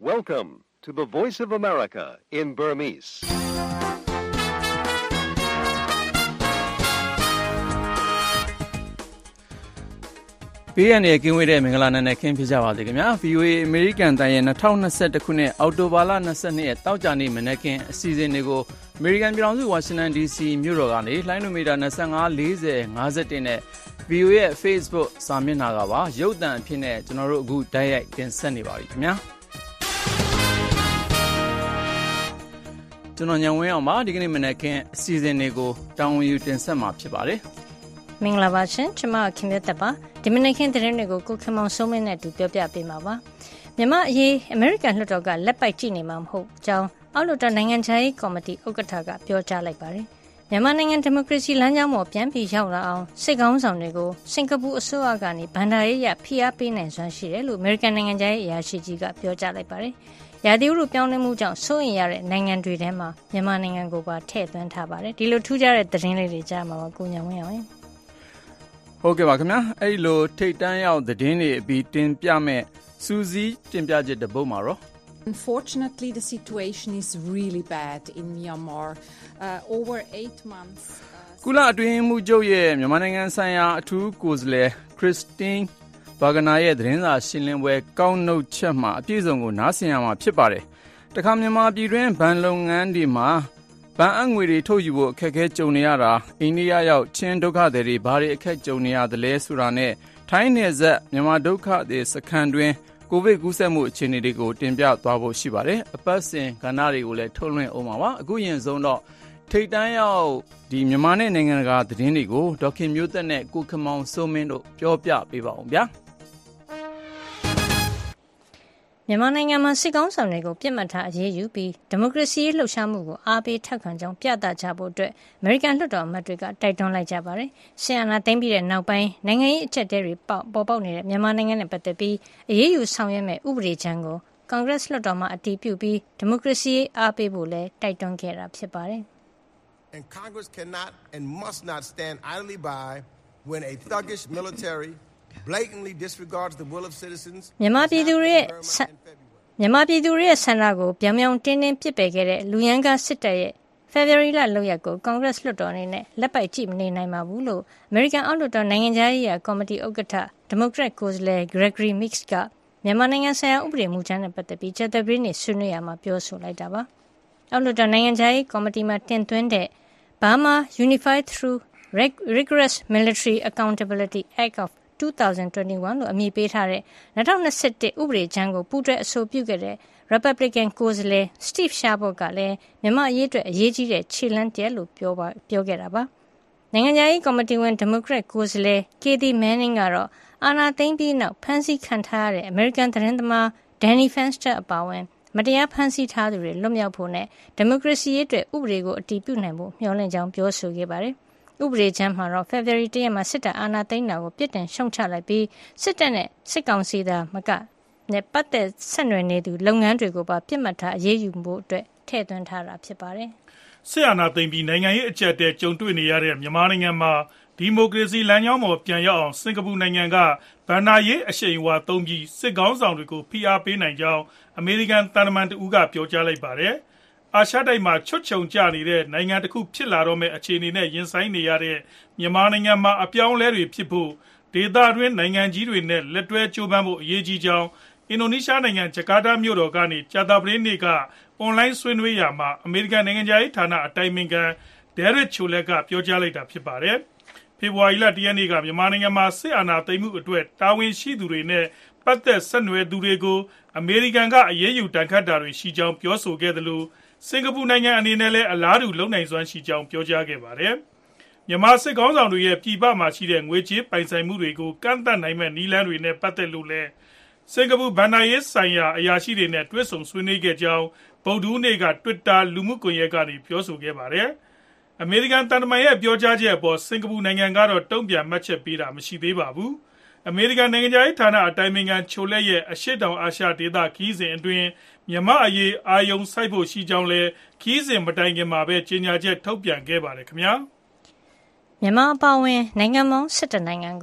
Welcome to the Voice of America in Burmese. ။ PN ရဲ့ကင်းဝေးတဲ့မင်္ဂလာနံနက်ခင်းဖြစ်ကြပါစေခင်ဗျာ။ VOA အမေရိကန်တန်ရဲ့2021ခုနှစ်အောက်တိုဘာလ22ရက်တောက်ကြနေ့မနက်ခင်းအစီအစဉ်တွေကိုအမေရိကန်ပြည်ထောင်စုဝါရှင်တန် DC မြို့တော်ကနေလိုင်းနိုမီတာ25 40 51နဲ့ VOA ရဲ့ Facebook စာမျက်နှာကပါရုပ်သံအဖြစ်နဲ့ကျွန်တော်တို့အခုတိုက်ရိုက်တင်ဆက်နေပါပြီခင်ဗျာ။ကျွန်တော်ညံဝင်းအောင်ပါဒီကနေ့မနက်ခင်းအစီအစဉ်တွေကိုတာဝန်ယူတင်ဆက်မှာဖြစ်ပါတယ်။မင်္ဂလာပါရှင်ကျွန်မခင်မြတ်တက်ပါဒီမနေ့ခင်းသတင်းတွေကိုကိုခင်မောင်စိုးမင်းနဲ့အတူပြောပြပေးမှာပါမြန်မာအရေးအမေရိကန်လွှတ်တော်ကလက်ပိုက်ကြည့်နေမှာမဟုတ်ကြောင်းအောက်လွှတ်တော်နိုင်ငံခြားရေးကော်မတီဥက္ကဋ္ဌကပြောကြားလိုက်ပါတယ်မြန်မာနိုင်ငံဒီမိုကရေစီလမ်းကြောင်းပေါ်ပြန်ပြီးရောက်လာအောင်စစ်ကောင်းဆောင်တွေကိုစင်ကာပူအစိုးရကနေဗန်ဒါရေးရဖိအားပေးနိုင်စွမ်းရှိတယ်လို့အမေရိကန်နိုင်ငံခြားရေးအရာရှိကြီးကပြောကြားလိုက်ပါတယ်ရာသီဥတုပြောင်းလဲမှုကြောင့်စိုးရိမ်ရတဲ့နိုင်ငံတွေထဲမှာမြန်မာနိုင်ငံကိုပါထည့်သွင်းထားပါတယ်ဒီလိုထူးခြားတဲ့သတင်းလေးတွေကြားမှာပါကိုညံဝင်းအောင်ဟုတ်ကဲ့ပါခင်ဗျာအဲ့လိုထိတ်တန့်ရောက်သတင်းတွေအပြီးတင်ပြမဲ့စူးစီးတင်ပြချက်တစ်ပုဒ်မှာတော့ Unfortunately the situation is really bad in Myanmar over 8 months ကုလအတွင်းမှုချုပ်ရဲ့မြန်မာနိုင်ငံဆိုင်ရာအထူးကိုယ်စားလှယ်ခရစ်စတင်းဘာဂနာရဲ့သတင်းစာရှင်းလင်းပွဲကောက်နှုတ်ချက်မှာအပြည့်စုံကိုနားဆင်ရမှာဖြစ်ပါတယ်တခါမြန်မာပြည်တွင်းဗန်လုပ်ငန်းတွေမှာဗန်အငွေတွေထုတ်ယူဖို့အခက်အခဲကြုံနေရတာအိန္ဒိယရောက်ချင်းဒုက္ခသည်တွေဘာတွေအခက်ကြုံနေရသလဲဆိုတာနဲ့ထိုင်းနယ်စပ်မြန်မာဒုက္ခသည်စခန်းတွင်ကိုဗစ်ကူးစက်မှုအခြေအနေတွေကိုတင်ပြသွားဖို့ရှိပါတယ်အပတ်စဉ်ကဏ္ဍတွေကိုလည်းထုတ်လွှင့်အောင်ပါအခုရင်ဆုံးတော့ထိတ်တန်းရောက်ဒီမြန်မာနဲ့နိုင်ငံတကာသတင်းတွေကိုဒေါက်ခင်မျိုးသက်နဲ့ကိုခမောင်စိုးမင်းတို့ပြောပြပေးပါအောင်ဗျာမြန်မာနိုင်ငံမှာစစ်ကောင်းဆောင်တွေကိုပြစ်မှတ်ထားအရေးယူပြီးဒီမိုကရေစီရေးလှုပ်ရှားမှုကိုအားပေးထောက်ခံကြောင်းပြသကြဖို့အတွက်အမေရိကန်လွှတ်တော်အမတ်တွေကတိုက်တွန်းလိုက်ကြပါတယ်။ဆီယနာသိမ်းပြီးတဲ့နောက်ပိုင်းနိုင်ငံရေးအကျပ်အတည်းတွေပေါ်ပေါက်နေတဲ့မြန်မာနိုင်ငံနဲ့ပတ်သက်ပြီးအရေးယူဆောင်ရွက်မဲ့ဥပဒေကြမ်းကိုကွန်ဂရက်လွှတ်တော်မှာအတည်ပြုပြီးဒီမိုကရေစီရေးအားပေးဖို့လည်းတိုက်တွန်းခဲ့တာဖြစ်ပါတယ်။ And Congress cannot and must not stand idly by when a thuggish military blatantly disregards the will of citizens မြန်မာပြည်သူတွေရဲ့ဆန္ဒကိုပြောင်ပြောင်တင်းတင်းပစ်ပယ်ခဲ့တဲ့လူရန်ကားစစ်တပ်ရဲ့ February လလောက်ရက်ကို Congress လွှတ်တော်အနေနဲ့လက်ပိုက်ကြည့်မနေနိုင်ပါဘူးလို့ American အောက်လွှတ်တော်နိုင်ငံခြားရေးရာကော်မတီဥက္ကဋ္ဌ Democrat ကိုယ်စားလှယ် Gregory Meeks ကမြန်မာနိုင်ငံဆိုင်ရာဥပဒေမူကြမ်းနဲ့ပတ်သက်ပြီးကြာသပတေးနေ့ဆွေးနွေးရမှာပြောဆိုလိုက်တာပါ။အောက်လွှတ်တော်နိုင်ငံခြားရေးကော်မတီမှာတင်သွင်းတဲ့ Burma Unified Through Rigorous Military Accountability Act of 2021လို့အမည်ပေးထားတဲ့2021ဥပဒေကြမ်းကိုပူးတွဲအဆိုပြုခဲ့တဲ့ Republican ကိုယ်စားလှယ် Steve Chabot ကလည်းမြန်မာအရေးအတွက်အရေးကြီးတဲ့ခြေလှမ်းတရပ်လို့ပြောခဲ့တာပါ။နိုင်ငံခြားရေးကော်မတီဝင် Democrat ကိုယ်စားလှယ် Kathy Manning ကတော့အာဏာသိမ်းပြီးနောက်ဖမ်းဆီးခံထားရတဲ့ American သတင်းသမား Danny Fenster အပါအဝင်မတရားဖမ်းဆီးထားသူတွေလွတ်မြောက်ဖို့နဲ့ဒီမိုကရေစီရေးအတွက်ဥပဒေကိုအတည်ပြုနိုင်ဖို့မျှော်လင့်ကြောင်းပြောဆိုခဲ့ပါတယ်။ဥပဒေချမ်းမှာတော့ February 1ရက်မှာစစ်တပ်အာဏာသိမ်းတာကိုပြစ်တင်ရှုံချလိုက်ပြီးစစ်တပ်နဲ့စစ်ကောင်စီသားမကနဲ့ပတ်သက်ဆက်နွယ်နေသူလုပ်ငန်းတွေကိုပါပြစ်မှတ်ထားအရေးယူဖို့အတွက်ထည့်သွင်းထားတာဖြစ်ပါတယ်။စစ်အာဏာသိမ်းပြီးနိုင်ငံရေးအကျပ်အတည်းကြုံတွေ့နေရတဲ့မြန်မာနိုင်ငံမှာဒီမိုကရေစီလမ်းကြောင်းပေါ်ပြန်ရောက်အောင်စင်ကာပူနိုင်ငံကဗန်ဒါရေးအရှိန်အဝါသုံးပြီးစစ်ကောင်းဆောင်တွေကိုဖိအားပေးနိုင်ကြောင်းအမေရိကန်သံတမန်တဦးကပြောကြားလိုက်ပါတယ်။အာရှတိုက်မှာချွတ်ချုံကျနေတဲ့နိုင်ငံတစ်ခုဖြစ်လာတော့မဲ့အခြေအနေနဲ့ရင်ဆိုင်နေရတဲ့မြန်မာနိုင်ငံမှာအပြောင်းအလဲတွေဖြစ်ဖို့ဒေသတွင်းနိုင်ငံကြီးတွေနဲ့လက်တွဲကြိုးပမ်းဖို့အရေးကြီးကြောင်းအင်ဒိုနီးရှားနိုင်ငံဂျကာတာမြို့တော်ကနေကြာသပတေးနေ့ကအွန်လိုင်းဆွေးနွေးရာမှာအမေရိကန်နိုင်ငံသားရေးဌာနအတိုင်ပင်ခံ Derek Chollet ကပြောကြားလိုက်တာဖြစ်ပါတယ်။ဖေဖော်ဝါရီလ1ရက်နေ့ကမြန်မာနိုင်ငံမှာစစ်အာဏာသိမ်းမှုအတွက်တာဝန်ရှိသူတွေနဲ့ပတ်သက်ဆက်နွယ်သူတွေကိုအမေရိကန်ကအရေးယူတန်ခတ်တာတွေရှိကြောင်းပြောဆိုခဲ့တယ်လို့စင်ကာပူနိုင်ငံအနေနဲ့လည်းအလားတူလုံနိုင်စွမ်းရှိကြောင်းပြောကြားခဲ့ပါတယ်။မြန်မာစစ်ကောင်းဆောင်တွေရဲ့ပြည်ပမှာရှိတဲ့ငွေကြေးပိုင်ဆိုင်မှုတွေကိုကန့်သတ်နိုင်မဲ့နည်းလမ်းတွေနဲ့ပတ်သက်လို့လည်းစင်ကာပူဘဏ္ဍာရေးဆိုင်ရာအရာရှိတွေနဲ့တွေ့ဆုံဆွေးနွေးခဲ့ကြောင်းဗုဒ္ဓဟူးနေ့က Twitter လူမှုကွန်ရက်ကနေပြောဆိုခဲ့ပါတယ်။အမေရိကန်တန်တမန်ရဲ့ပြောကြားချက်အပေါ်စင်ကာပူနိုင်ငံကတော့တုံ့ပြန်မှတ်ချက်ပေးတာမရှိသေးပါဘူး။အမေရိကန်နိုင်ငံသားရေးဌာနအတိုင်ပင်ခံချိုလက်ရဲ့အရှေ့တောင်အာရှဒေသခီးစဉ်အတွင်းမြန်မာအရေးအာယုံစိုက်ဖို့ရှိကြောင်းလည်းခီးစဉ်မတိုင်ခင်မှာပဲကြေညာချက်ထုတ်ပြန်ခဲ့ပါတယ်ခင်ဗျာမြန်မာအပါအဝင်နိုင်ငံပေါင်း17နိုင်ငံကို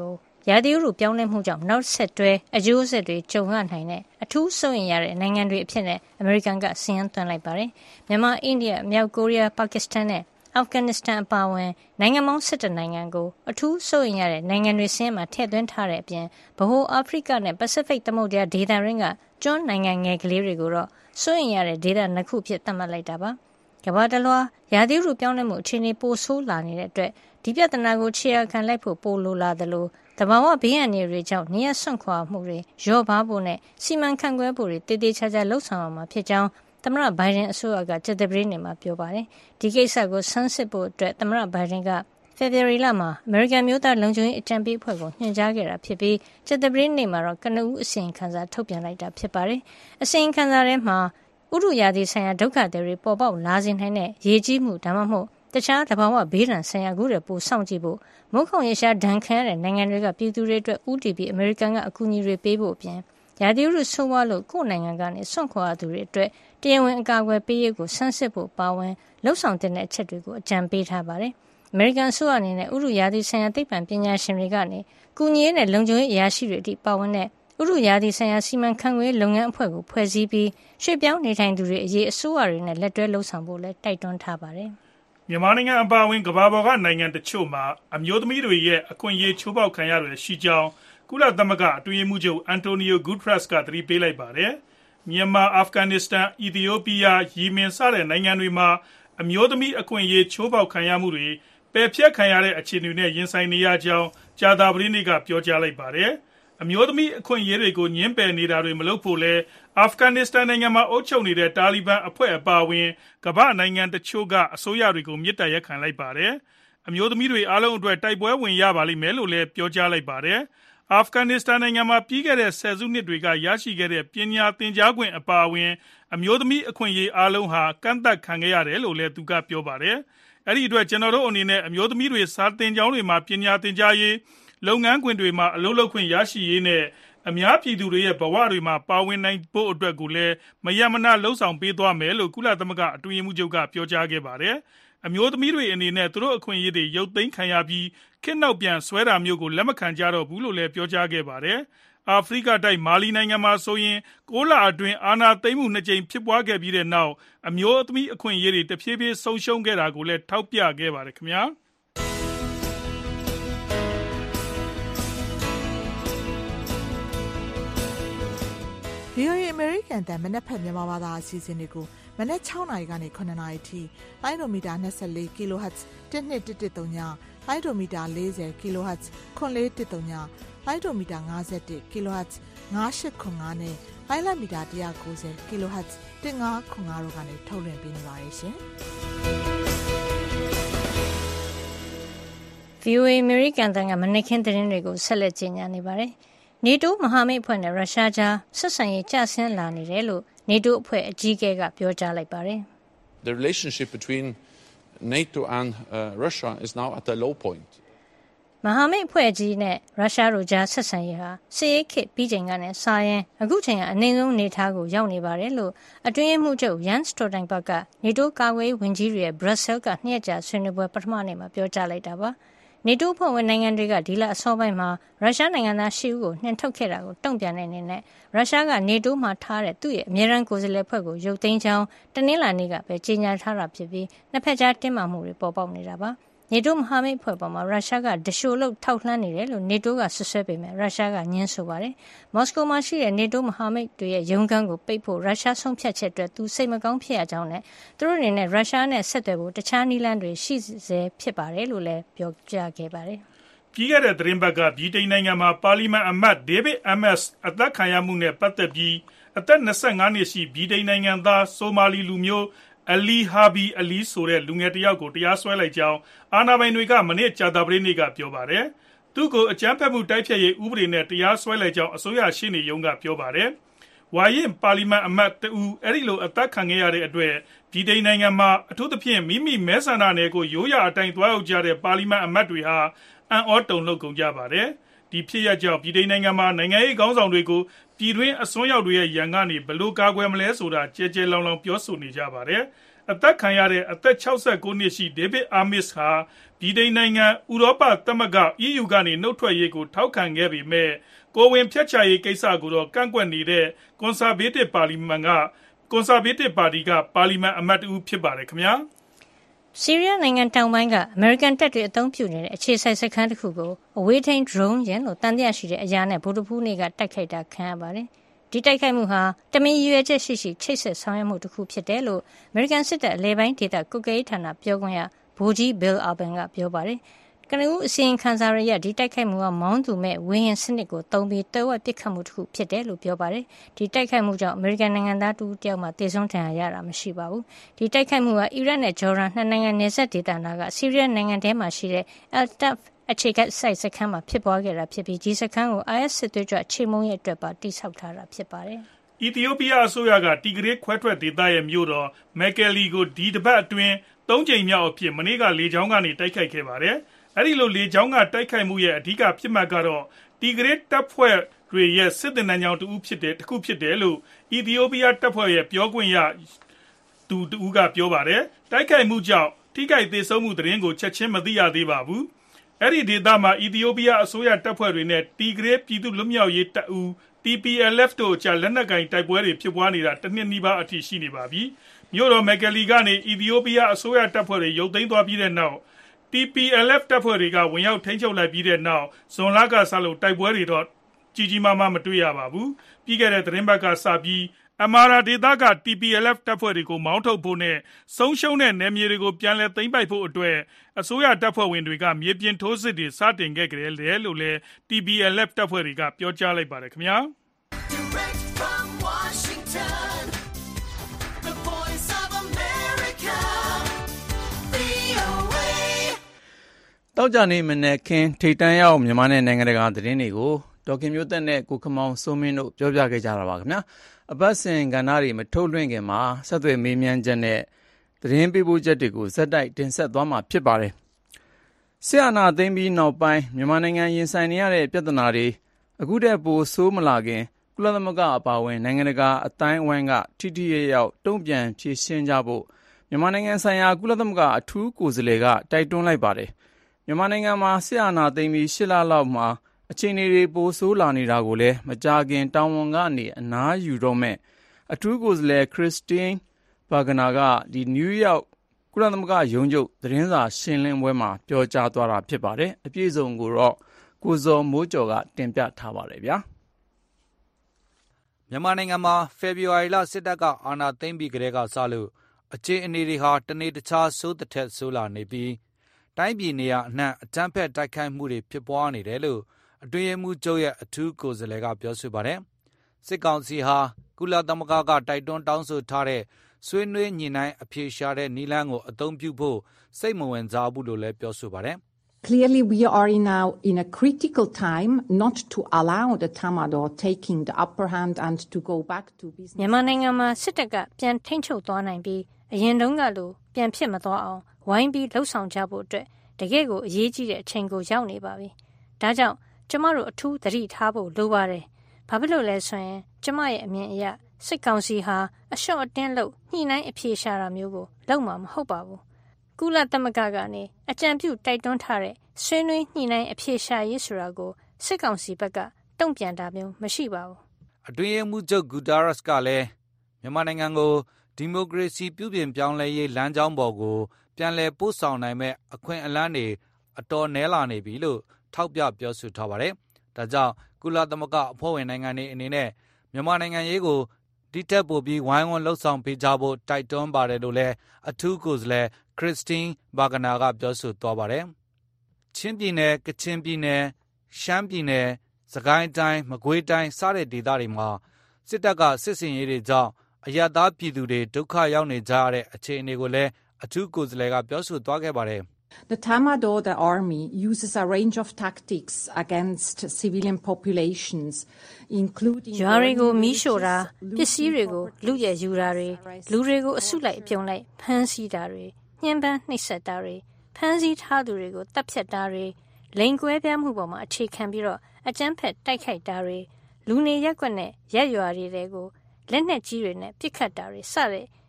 ရာသီဥတုပြောင်းလဲမှုကြောင့်နောက်ဆက်တွဲအကျိုးဆက်တွေကြုံရနိုင်တဲ့အထူးစိုးရိမ်ရတဲ့နိုင်ငံတွေအဖြစ်နဲ့အမေရိကန်ကစာရင်းသွင်းလိုက်ပါတယ်။မြန်မာ၊အိန္ဒိယ၊မြောက်ကိုရီးယား၊ပါကစ္စတန်နဲ့အာဖဂန်နစ္စတန်အပါအဝင်နိုင်ငံပေါင်း17နိုင်ငံကိုအထူးစိုးရိမ်ရတဲ့နိုင်ငံတွေစာရင်းမှာထည့်သွင်းထားတဲ့အပြင်ဗဟိုအာဖရိကနဲ့ပစိဖိတ်သမုဒ္ဒရာဒေသရင်းကကျွန်းနိုင်ငံငယ်ကလေးတွေကိုတော့စိုးရိမ်ရတဲ့ဒေသနှစ်ခုဖြစ်သတ်မှတ်လိုက်တာပါ။ကမ္ဘာတလွှားရာသီဥတုပြောင်းလဲမှုအခြေအနေပိုဆိုးလာနေတဲ့အတွက်ဒီပြဿနာကိုခြေရာခံလိုက်ဖို့ပိုလိုလာသလိုတဘာဝဘေးအန္တရာယ်တွေကြောင့်နေရစွန့်ခွာမှုတွေရော့ပါဖို့နဲ့စီမံခန့်ခွဲဖို့တွေတည်တည်ချာချာလှုပ်ဆောင်ရမှာဖြစ်ကြောင်းသမ္မတဘိုင်ဒန်အစိုးရကကြာသပတေးနေ့မှာပြောပါတယ်။ဒီကိစ္စကိုဆန်းစစ်ဖို့အတွက်သမ္မတဘိုင်ဒန်ကဖေဖော်ဝါရီလမှာအမေရိကန်မျိုးသားလုံခြုံရေးအကြံပေးအဖွဲ့ကိုညွှန်ကြားခဲ့တာဖြစ်ပြီးကြာသပတေးနေ့မှာတော့ကနဦးအစီရင်ခံစာထုတ်ပြန်လိုက်တာဖြစ်ပါတယ်။အစီရင်ခံစာထဲမှာဥတုရာသီဆိုင်ရာဒုက္ခသည်တွေပေါ်ပေါက်လာစေနိုင်တဲ့ရေကြီးမှုဒါမှမဟုတ်တခြားသဘာဝဘေးဒဏ်ဆိုင်ရာကူးတဲ့ပိုစောင့်ကြည့်ဖို့မုတ်ခုံရရှာဒဏ်ခံရတဲ့နိုင်ငံတွေကပြည်သူတွေအတွက်ဦးတည်ပြီးအမေရိကန်ကအကူအညီတွေပေးဖို့အပြင်ရာသီဥတုဆိုးဝါးလို့ကိုယ့်နိုင်ငံကနေစွန့်ခွာသူတွေအတွက်တရားဝင်အကာအကွယ်ပေးရေးကိုဆန်းစစ်ဖို့ပါဝင်လှုပ်ဆောင်တဲ့အချက်တွေကိုအကြံပေးထားပါတယ်။အမေရိကန်အစိုးရအနေနဲ့ဥတုရာသီဆိုင်ရာသိပ္ပံပညာရှင်တွေကနေကူညီရေးနဲ့လုံခြုံရေးအရာရှိတွေအထိပါဝင်တဲ့ဥတုရာသီဆိုင်ရာစီမံခန့်ခွဲလုပ်ငန်းအဖွဲ့ကိုဖွဲ့စည်းပြီးရွှေ့ပြောင်းနေထိုင်သူတွေအရေးအစိုးရတွေနဲ့လက်တွဲလှုပ်ဆောင်ဖို့လည်းတိုက်တွန်းထားပါတယ်။မြန်မာနိုင်ငံအပါအဝင်ကမ္ဘာပေါ်ကနိုင်ငံတချို့မှာအမျိုးသမီးတွေရဲ့အခွင့်အရေးချိုးဖောက်ခံရရရှိကြောင်းကုလသမဂ္ဂအတွင်းရေးမှူးချုပ်အန်တိုနီယိုဂူတရက်စ်ကသတိပေးလိုက်ပါတယ်။မြန်မာ၊အာဖဂန်နစ္စတန်၊အီသီယိုးပီးယား၊ယီမင်စတဲ့နိုင်ငံတွေမှာအမျိုးသမီးအခွင့်အရေးချိုးဖောက်ခံရမှုတွေပယ်ဖျက်ခံရတဲ့အခြေအနေနဲ့ရင်ဆိုင်နေရကြောင်းကြာသပတေးနေ့ကပြောကြားလိုက်ပါတယ်။အမျိုးသမီးအခွင့်အရေးတွေကိုညှင်းပယ်နေတာတွေမလုပ်ဖို့လဲအာဖဂန်နစ္စတန်နိုင်ငံမှာအုပ်ချုပ်နေတဲ့တာလီဘန်အဖွဲ့အပါအဝင်ကမ္ဘာနိုင်ငံတချို့ကအစိုးရတွေကိုမြစ်တာရက်ခံလိုက်ပါတယ်။အမျိုးသမီးတွေအားလုံးအတွက်တိုက်ပွဲဝင်ရပါလိမ့်မယ်လို့လည်းပြောကြားလိုက်ပါတယ်။အာဖဂန်နစ္စတန်နိုင်ငံမှာပြီးခဲ့တဲ့ဆယ်စုနှစ်တွေကရရှိခဲ့တဲ့ပညာသင်ကြားခွင့်အပါအဝင်အမျိုးသမီးအခွင့်အရေးအားလုံးဟာကန့်သတ်ခံခဲ့ရတယ်လို့လည်းသူကပြောပါတယ်။အဲ့ဒီအတွက်ကျွန်တော်တို့အနေနဲ့အမျိုးသမီးတွေစာသင်ကျောင်းတွေမှာပညာသင်ကြားရေးလုပ်ငန်းခွင်တွေမှာအလုပ်လုပ်ခွင့်ရရှိရေးနဲ့အများပြည်သူတွေရဲ့ဘဝတွေမှာပါဝင်နိုင်ဖို့အတွက်ကိုလည်းမရမနာလှုံ့ဆော်ပေးသွားမယ်လို့ကုလသမဂ္ဂအတွင်းရေးမှူးချုပ်ကပြောကြားခဲ့ပါတယ်။အမျိုးသမီးတွေအနေနဲ့သူတို့အခွင့်အရေးတွေရုပ်သိမ်းခံရပြီးခေတ်နောက်ပြန်ဆွဲတာမျိုးကိုလက်မခံကြတော့ဘူးလို့လည်းပြောကြားခဲ့ပါတယ်။အာဖရိကတိုက်မာလီနိုင်ငံမှာဆိုရင်6 လအတွင်းအာဏာသိမ်းမှု2 ကြိမ်ဖြစ်ပွားခဲ့ပြီးတဲ့နောက်အမျိုးသမီးအခွင့်အရေးတွေတဖြည်းဖြည်းဆုံးရှုံးခဲ့တာကိုလည်းထောက်ပြခဲ့ပါတယ်ခင်ဗျာ။ VOA American တန်မနက်ဖက်မြန်မာဘာသာအစီအစဉ်တွေကိုမနက်6 နာရီကနေ9 နာရီထိလိုင်းဒိုမီတာ24 kHz 1213ညလိုင်းဒိုမီတာ40 kHz 9413ညလိုင်းဒိုမီတာ51 kHz 9895နဲ့လိုင်းလမီတာ190 kHz 1505တို့ကနေထုတ်လွှင့်ပေးနေပါတယ်ရှင်။ VOA American တန်ကမနက်ခင်းသတင်းတွေကိုဆက်လက်ကြီးညာနေပါတယ်။ NATO မဟာမိတ်အဖွဲ့နဲ့ရုရှားကြားဆက်ဆံရေးကျဆင်းလာနေတယ်လို့ NATO အဖွဲ့အကြီးအကဲကပြောကြားလိုက်ပါတယ်။ The relationship between NATO and Russia is now at a low point. မဟာမိတ်အဖွဲ့ကြီးနဲ့ရုရှားတို့ကြားဆက်ဆံရေးဟာစစ်ရေးခေတ်ပြီးချိန်ကနေစရင်အခုချိန်ကအနည်းဆုံးအနေထားကိုရောက်နေပါတယ်လို့အတွင်းရေးမှူးချုပ် Jens Stoltenberg က NATO ကာကွယ်ရေးဝန်ကြီးတွေရဲ့ Brussels က2 ရက်ကြာဆွေးနွေးပွဲပထမနေ့မှာပြောကြားလိုက်တာပါ။ NATO ဖွဲ့ဝင်နိုင်ငံတွေကဒီလအစောပိုင်းမှာရုရှားနိုင်ငံသား10 ဦးကိုနှင်ထုတ်ခဲ့တာကိုတုံ့ပြန်တဲ့အနေနဲ့ရုရှားက NATO မှာထားတဲ့သူ့ရဲ့အမြဲတမ်းကိုယ်စားလှယ်အဖွဲ့ကိုရုပ်သိမ်းကြောင်းတနင်္လာနေ့ကပဲကြေညာထားတာဖြစ်ပြီးနှစ်ဖက်ကြားတင်းမာမှုတွေပေါ်ပေါက်နေတာပါ။ NATO မဟာမိတ်အဖွဲ့ပေါ်မှာရုရှားကဒရှိုးလုထောက်လှမ်းနေတယ်လို့ NATO ကဆွဆွဲပေမဲ့ရုရှားကငြင်းဆိုပါတယ်။မော်စကိုမှာရှိတဲ့ NATO မဟာမိတ်တွေရဲ့ရုံးခန်းကိုပိတ်ဖို့ရုရှားဆုံးဖြတ်ချက်အတွက်သူစိတ်မကောင်းဖြစ်ရကြောင်းနဲ့သူတို့အနေနဲ့ရုရှားနဲ့ဆက်သွယ်ဖို့တခြားနည်းလမ်းတွေရှိစေဖြစ်ပါတယ်လို့လည်းပြောကြားခဲ့ပါတယ်။ပြီးခဲ့တဲ့သတင်းပတ်ကဗြိတိန်နိုင်ငံမှာပါလီမန်အမတ် David Amess အသက်ခံရမှုနဲ့ပတ်သက်ပြီးအသက်25 နှစ်ရှိဗြိတိန်နိုင်ငံသားဆိုမာလီလူမျိုးAli Harbi Ali ဆိုတဲ့လူငယ်တယောက်ကိုတရားစွဲလိုက်ကြောင်းအာဏာပိုင်တွေကမနေ့ကြာသပတေးနေ့ကပြောပါတယ်။သူ့ကိုအကြမ်းဖက်မှုတိုက်ဖျက်ရေးဥပဒေနဲ့တရားစွဲလိုက်ကြောင်းအစိုးရရှေ့နေရုံးကပြောပါတယ်။ဝါရင်ပါလီမန်အမတ်တဦးအဲ့ဒီလိုအသက်ခံခဲ့ရတဲ့အတွက်ဗြိတိန်နိုင်ငံမှာအထူးသဖြင့်မိမိမဲဆန္ဒနယ်ကိုရိုးရာအတိုင်းသွားရောက်ကြတဲ့ပါလီမန်အမတ်တွေဟာအံ့ဩတုန်လှုပ်ကုန်ကြပါတယ်။ဒီဖြစ်ရပ်ကြောင့်ဗြိတိန်နိုင်ငံမှာနိုင်ငံရေးခေါင်းဆောင်တွေကိုပြည်တွင်းအစွန်းရောက်တွေရဲ့ရန်ကနေဘယ်လိုကာကွယ်မလဲဆိုတာကြဲကြဲလောင်လောင်ပြောဆိုနေကြပါတယ်။သက်ခံရတဲ့အသက်69နှစ်ရှိ David Amis ဟာဗြိတိန်နိုင်ငံဥရောပသမဂ္ဂ EU ကနေနှုတ်ထွက်ရေးကိုထောက်ခံခဲ့ပေမဲ့ကိုဝင်ဖျက်ချရေးကိစ္စကိုတော့ကန့်ကွက်နေတဲ့ Conservative ပါလီမန်ကပါလီမန်အမတ်တူဖြစ်ပါတယ်ခင်ဗျာဆီးရီးယားနိုင်ငံတောင်ပိုင်းကအမေရိကန်တပ်တွေအသုံးပြုနေတဲ့အခြေစိုက်စခန်းတစ်ခုကိုအဝေးထိန်း drone ယာဉ်လို့တန်တရားရှိတဲ့အရာနဲ့ဗုဒ္ဓဖူးနေ့ကတိုက်ခိုက်တာခံရပါတယ်။ဒီတိုက်ခိုက်မှုဟာတမင်ရည်ရွယ်ချက်ရှိချိတ်ဆက်ဆောင်ရွက်မှုတစ်ခုဖြစ်တယ်လို့အမေရိကန်စစ်တပ်အလဲပိုင်းဒေသကွပ်ကဲရေးဌာနပြောခွင့်ရဗိုလ်ကြီး Bill Urban ကပြောပါတယ်။ကနဦးအစီရင်ခံစာရရဒီတိုက်ခိုက်မှုကမောင်းသူမဲ့ဝင်းရင်စနစ်ကိုသုံးပြီးတွဲဝက်ပစ်ခတ်မှုတစ်ခုဖြစ်တယ်လို့ပြောပါတယ်။ဒီတိုက်ခိုက်မှုကြောင့်အမေရိကန်နိုင်ငံသားတူတယောက်မှတေဆုံးဒဏ်ရာရတာမရှိပါဘူး။ဒီတိုက်ခိုက်မှုကအီရတ်နဲ့ဂျော်ဒန်နှစ်နိုင်ငံနယ်စပ်ဒေသနာကဆီးရီးယားနိုင်ငံထဲမှာရှိတဲ့ Al-Taf အခြေခံစိုက်စခန်းမှာဖြစ်ပွားခဲ့တာဖြစ်ပြီးဒီစခန်းကို IS စစ်သွေးကြွချေမှုန်းရေးအတွက်ပါတိစောက်ထားတာဖြစ်ပါတယ်။အီသီယိုးပီးယားအစိုးရကတီဂရေးခွဲထွက်ဒေသရဲ့မြို့တော်မဲကယ်လီကိုဒီတစ်ပတ်အတွင်း၃ကြိမ်မြောက်အဖြစ်မနေ့ကလေကြောင်းကနေတိုက်ခိုက်ခဲ့ပါတယ်။အဲဒီလိုလေကြောင်းကတိုက်ခိုက်မှုရဲ့အဓိကဖြစ်မှတ်ကတော့တီဂရေးတပ်ဖွဲ့တွေရဲ့စစ်သည်နှံကြောင်တစ်ခုဖြစ်တယ်လို့အီသီယိုးပီးယားတပ်ဖွဲ့ရဲ့ပြောခွင့်ရသူတူကပြောပါတယ်။တိုက်ခိုက်မှုကြောင့်ထိခိုက်သေဆုံးမှုသတင်းကိုချက်ချင်းမသိရသေးပါဘူး။အဲဒီဒေသမှာအီသီယိုးပီးယားအစိုးရတပ်ဖွဲ့တွေနဲ့တီဂရေးပြည်သူ့လွတ်မြောက်ရေးတပ်ဦး TPLF တို့ကြားလက်နက်ကင်တိုက်ပွဲတွေဖြစ်ပွားနေတာတစ်နှစ်နီးပါးအထိရှိနေပါပြီ။မြို့တော်မဲကယ်လီကနေအီသီယိုးပီးယားအစိုးရတပ်ဖွဲ့တွေရုပ်သိမ်းသွားပြီးတဲ့နောက် TPLF တပ်ဖွဲ့တွေကဝင်ရောက်ထိန်းချုပ်လိုက်ပြီးတဲ့နောက်ဇွန်လကစလို့တိုက်ပွဲတွေတော့ကြီးမားမတွေ့ရပါဘူး။ပြီးခဲ့တဲ့သတင်းပတ်ကစပြီးအမာရာဒေသက TPLF တပ်ဖွဲ့တွေကိုမောင်းထုတ်ဖို့နဲ့ဆုံးရှုံးတဲ့နယ်မြေတွေကိုပြန်လည်သိမ်းပိုက်ဖို့အတွက်အစိုးရတပ်ဖွဲ့ဝင်တွေကမြေပြင်ထိုးစစ်တွေစတင်ခဲ့ကြတယ်လို့လည်း TPLF တပ်ဖွဲ့တွေကပြောကြားလိုက်ပါတယ်ခင်ဗျာတောက်ကြနေမနေ့ခင်ထိတ်တန်းရောက်မြန်မာနဲ့နိုင်ငံတကာသတင်းတွေကိုဒေါခင်မျိုးသက်နဲ့ကိုခမောင်စိုးမင်းတို့ပြောပြခဲ့ကြတာပါခင်ဗျာအပတ်စဉ်ကဏ္ဍတွေမထုတ်လွှင့်ခင်မှာဆက်သွယ်မေးမြန်းချက်နဲ့သတင်းပေးပို့ချက်တွေကိုဇက်တိုက်တင်ဆက်သွားမှာဖြစ်ပါတယ်ဆရာနာသိမ့်ပြီးနောက်ပိုင်းမြန်မာနိုင်ငံရင်ဆိုင်နေရတဲ့ပြဿနာတွေအခုတည်းပိုဆိုးမလာခင်ကုလသမဂ္ဂအပါအဝင်နိုင်ငံတကာအတိုင်းအဝိုင်းကထိထိရောက်တုံ့ပြန်ဖြေရှင်းကြဖို့မြန်မာနိုင်ငံဆိုင်ရာကုလသမဂ္ဂအထူးကိုယ်စားလှယ်ကတိုက်တွန်းလိုက်ပါတယ်မြန်မာနိုင်ငံမှာဆရာနာသိမ့်ပြီး8လလောက်မှာအခြေအနေတွေပိုဆိုးလာနေတာကိုလည်းမကြာခင်တာဝန်ကနေအနားယူတော့မဲ့အထူးကိုယ်စားလှယ်ခရစ်စတင်းဘာဂနာကဒီနယူးယောက်ကုလသမဂ္ဂရုံးချုပ်သတင်းစာရှင်းလင်းပွဲမှာပြောကြားသွားတာဖြစ်ပါတယ်အပြည့်စုံကိုတော့ကိုဇော်မိုးကျော်ကတင်ပြထားပါတယ်ဗျာမြန်မာနိုင်ငံမှာဖေဖော်ဝါရီလစစ်တပ်ကအာဏာသိမ်းပြီးကတည်းကစလို့အခြေအနေတွေဟာတနေ့တခြားဆိုးတစ်ထက်ဆိုးလာနေပြီးတိုင်းပြည်နေရာအနှံ့အကြမ်းဖက်တိုက်ခိုက်မှုတွေဖြစ်ပွားနေတယ်လို့အတွင်းရေးမှူးချုပ်ရဲ့အထူးကိုယ်စားလှယ်ကပြောဆိုပါတယ်။စစ်ကောင်စီဟာကုလသမဂ္ဂကတိုက်တွန်းတောင်းဆိုထားတဲ့ဆွေးနွေးညှိနှိုင်းအဖြေရှာတဲ့နည်းလမ်းကိုအသုံးပြုဖို့စိတ်မဝင်စားဘူးလို့လည်းပြောဆိုပါတယ်။ Clearly, we are now in a critical time not to allow the Tamador taking the upper hand and to go back to business. မြန်မာနိုင်ငံမှာစစ်တပ်ကပြန်ထိန်းချုပ်သွားနိုင်ပြီးအရင်တုန်းကလိုပြန်ဖြစ်မသွားအောင်ဝိုင်းပြီးလှုပ်ဆောင်ကြဖို့အတွက်တကယ့်ကိုအရေးကြီးတဲ့အချိန်ကိုရောက်နေပါပြီ။ဒါကြောင့်ကျမတို့အထူးသတိထားဖို့လိုပါတယ်။ဘာဖြစ်လို့လဲဆိုရင်ကျမရဲ့အမြင်အရစစ်ကောင်စီဟာအလျှော့အတင်းလုပ်ညှိနှိုင်းအဖြေရှာတာမျိုးကိုလုပ်မှာမဟုတ်ပါဘူး။ကုလသမဂ္ဂကနေအကြံပြုတိုက်တွန်းထားတဲ့ဆွေးနွေးညှိနှိုင်းအဖြေရှာရေးဆိုတာကိုစစ်ကောင်စီဘက်ကတုံ့ပြန်တာမျိုးမရှိပါဘူး။အတွင်းရေးမှူးချုပ်ဂူတာရက်စ်ကလည်းမြန်မာနိုင်ငံကိုဒီမိုကရေစီပြုပြင်ပြောင်းလဲရေးလမ်းကြောင်းပေါ်ကိုပြန်လည်ပို့ဆောင်နိုင်မဲ့အခွင့်အလမ်းတွေအတော်နည်းလာနေပြီလို့ထောက်ပြပြောဆိုထားပါတယ်။ဒါကြောင့်ကုလသမဂ္ဂအဖွဲ့ဝင်နိုင်ငံတွေအနေနဲ့မြန်မာနိုင်ငံရေးကိုဒီထက်ပိုပြီးဝိုင်းဝန်းလှုပ်ဆောင်ပေးကြဖို့တိုက်တွန်းပါတယ်လို့လည်းအထူးကိုယ်စားလှယ်ခရစ်စတင်းဘာဂနာကပြောဆိုသွားပါတယ်။ချင်းပြည်နယ်ကချင်ပြည်နယ်ရှမ်းပြည်နယ်စကိုင်းတိုင်းမကွေးတိုင်းစတဲ့ဒေသတွေမှာစစ်တပ်ကစစ်စင်ရေးတွေကြောင့်အရပ်သားပြည်သူတွေဒုက္ခရောက်နေကြရတဲ့အခြေအနေကိုလည်းအထူးကိုယ်စားလှယ်ကပြောဆိုသွားခဲ့ပါတယ်။ The Tamador, the army, uses a range of tactics against civilian populations, including ရွာတွေကိုမီးရှို့တာပစ္စည်းတွေကိုလူရဲယူတာတွေလူတွေကိုအစုလိုက်အပြုံလိုက်ဖမ်းဆီးတာတွေညှဉ်းပန်းနှိပ်စက်တာတွေဖမ်းဆီးထားသူတွေကိုတပ်ဖြတ်တာတွေလိန်ကွဲပြားမှုပေါ်မှာအခြေခံပြီးတော့အကြမ်းဖက်တိုက်ခိုက်တာတွေလူနေရက်ကွက်နဲ့ရက်ရွာတွေကိုလက်နက်ကြီးတွေနဲ့ပစ်ခတ်တာတွေစတဲ့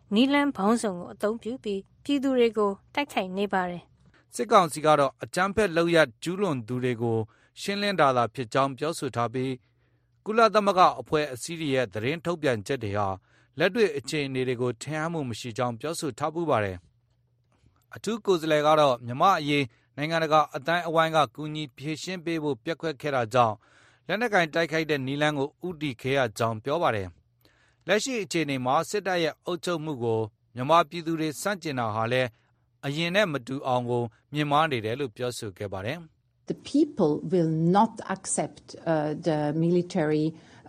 နည်းလမ်းပေါင်းစုံကိုအသုံးပြုပြီးပြည်သူတွေကိုတိုက်ခိုက်နေပါတယ်။စစ်ကောင်စီကတော့အကြမ်းဖက်လုပ်ရပ်ကျူးလွန်သူတွေကိုရှင်းလင်းတာသာဖြစ်ကြောင်းပြောဆိုထားပြီးကုလသမဂ္ဂအဖွဲ့အစည်းတွေရဲ့သတင်းထုတ်ပြန်ချက်တွေဟာလက်တွေ့အခြေအနေတွေကိုထင်ဟမှုမရှိကြောင်းပြောဆိုထားပူပါတယ်။အထူးကိုယ်စားလှယ်ကတော့မြန်မာအရေးနိုင်ငံတကာအတိုင်းအဝိုင်းကကူညီဖြည့်ရှင်းပေးဖို့ပြက်ကွက်ခဲ့တာကြောင့်လက်နက်ကင်တိုက်ခိုက်တဲ့နည်းလမ်းကိုဥတီခဲ့ရကြောင်းပြောပါတယ်။လက်ရှိအခြေအနေမှာစစ်တပ်ရဲ့အုပ်ချုပ်မှုကိုမြန်မာပြည်သူတွေစန့်ကျင်တာဟာလည်းအရင်နဲ့မတူအောင်ကိုမြင်မာနေတယ်လို့ပြောဆိုခဲ့ပါတယ်။ The people will not accept the military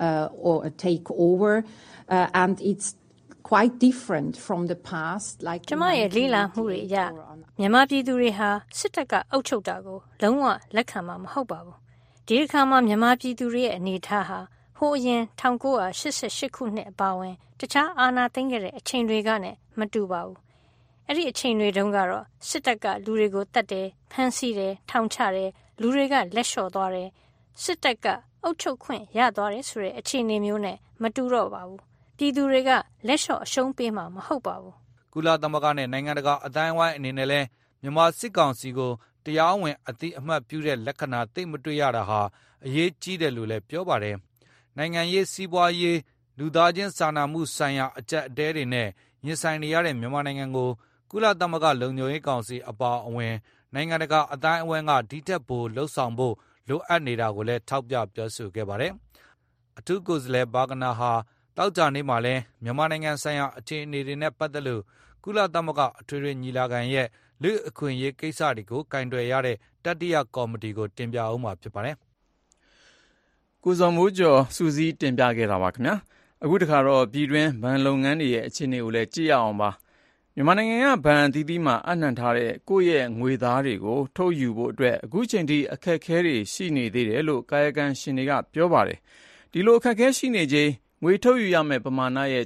or a takeover and it's quite different from the past like ကျမရဲ့လေးလာမှုတွေအရမြန်မာပြည်သူတွေဟာစစ်တပ်ကအုပ်ချုပ်တာကိုလုံးဝလက်ခံမှာမဟုတ်ပါဘူးဒီအခါမှာမြန်မာပြည်သူတွေရဲ့အနေအထားဟာဟိုအရင်1988ခုနှစ်အပါအဝင်တခြားအာဏာသိမ်းခဲ့တဲ့အချိန်တွေကနဲ့မတူပါဘူးအဲ့ဒီအချိန်တွေတုန်းကတော့စစ်တပ်ကလူတွေကိုတတ်တယ်ဖမ်းဆီးတယ်ထောင်ချတယ်လူတွေကလက်လျှော့သွားတယ်စစ်တပ်ကအုပ်ချုပ်ခွင့်ရသွားတယ်ဆိုတဲ့အခြေအနေမျိုးနဲ့မတူတော့ပါဘူးပြည်သူတွေကလက်လျှော့အရှုံးပေးမှာမဟုတ်ပါဘူးကုလသမဂ္ဂနဲ့နိုင်ငံတကာအတိုင်းအဝိုင်းအနေနဲ့လဲမြန်မာစစ်ကောင်စီကိုတရားဝင်အသိအမှတ်ပြုတဲ့လက္ခဏာသိမတွေ့ရတာဟာအရေးကြီးတယ်လို့လည်းပြောပါတယ်နိုင်ငံရေးစီးပွားရေးလူသားချင်းစာနာမှုဆိုင်ရာအကျပ်အတဲတွေနဲ့ရင်ဆိုင်နေရတဲ့မြန်မာနိုင်ငံကိုကုလသမဂ္ဂလုံခြုံရေးကောင်စီအပါအဝင်နိုင်ငံတကာအတိုင်းအဝိုင်းကဒီထက်ပိုလှုပ်ဆောင်ဖို့လိုအပ်နေတာကိုလည်းထောက်ပြပြောဆိုခဲ့ပါတယ်အထူးကိုယ်စားလှယ်ဘာဂနာဟာတောက်ကြနေမှာလဲမြန်မာနိုင်ငံဆိုင်ရာအခြေအနေတွေနဲ့ပတ်သက်လို့ကုလသမဂ္ဂအထွေထွေညီလာခံရဲ့လူအခွင့်အရေးကိစ္စတွေကိုကင်တွယ်ရတဲ့တတိယကော်မတီကိုတင်ပြအောင်မှာဖြစ်ပါတယ်။ကိုဇော်မိုးကျော်စူးစီးတင်ပြခဲ့တာပါခင်ဗျာ။အခုတခါတော့ပြည်တွင်းဘဏ်လုပ်ငန်းတွေရဲ့အခြေအနေကိုလည်းကြည့်ရအောင်ပါ။မြန်မာနိုင်ငံကဘဏ်အသီးသီးမှာအနှံထားတဲ့ကိုယ့်ရဲ့ငွေသားတွေကိုထုတ်ယူဖို့အတွက်အခုချိန်ထိအခက်အခဲတွေရှိနေသေးတယ်လို့ကာယကံရှင်တွေကပြောပါတယ်။ဒီလိုအခက်အခဲရှိနေချိန်ငွေထုတ်ယူရမယ့်ပမာဏရဲ့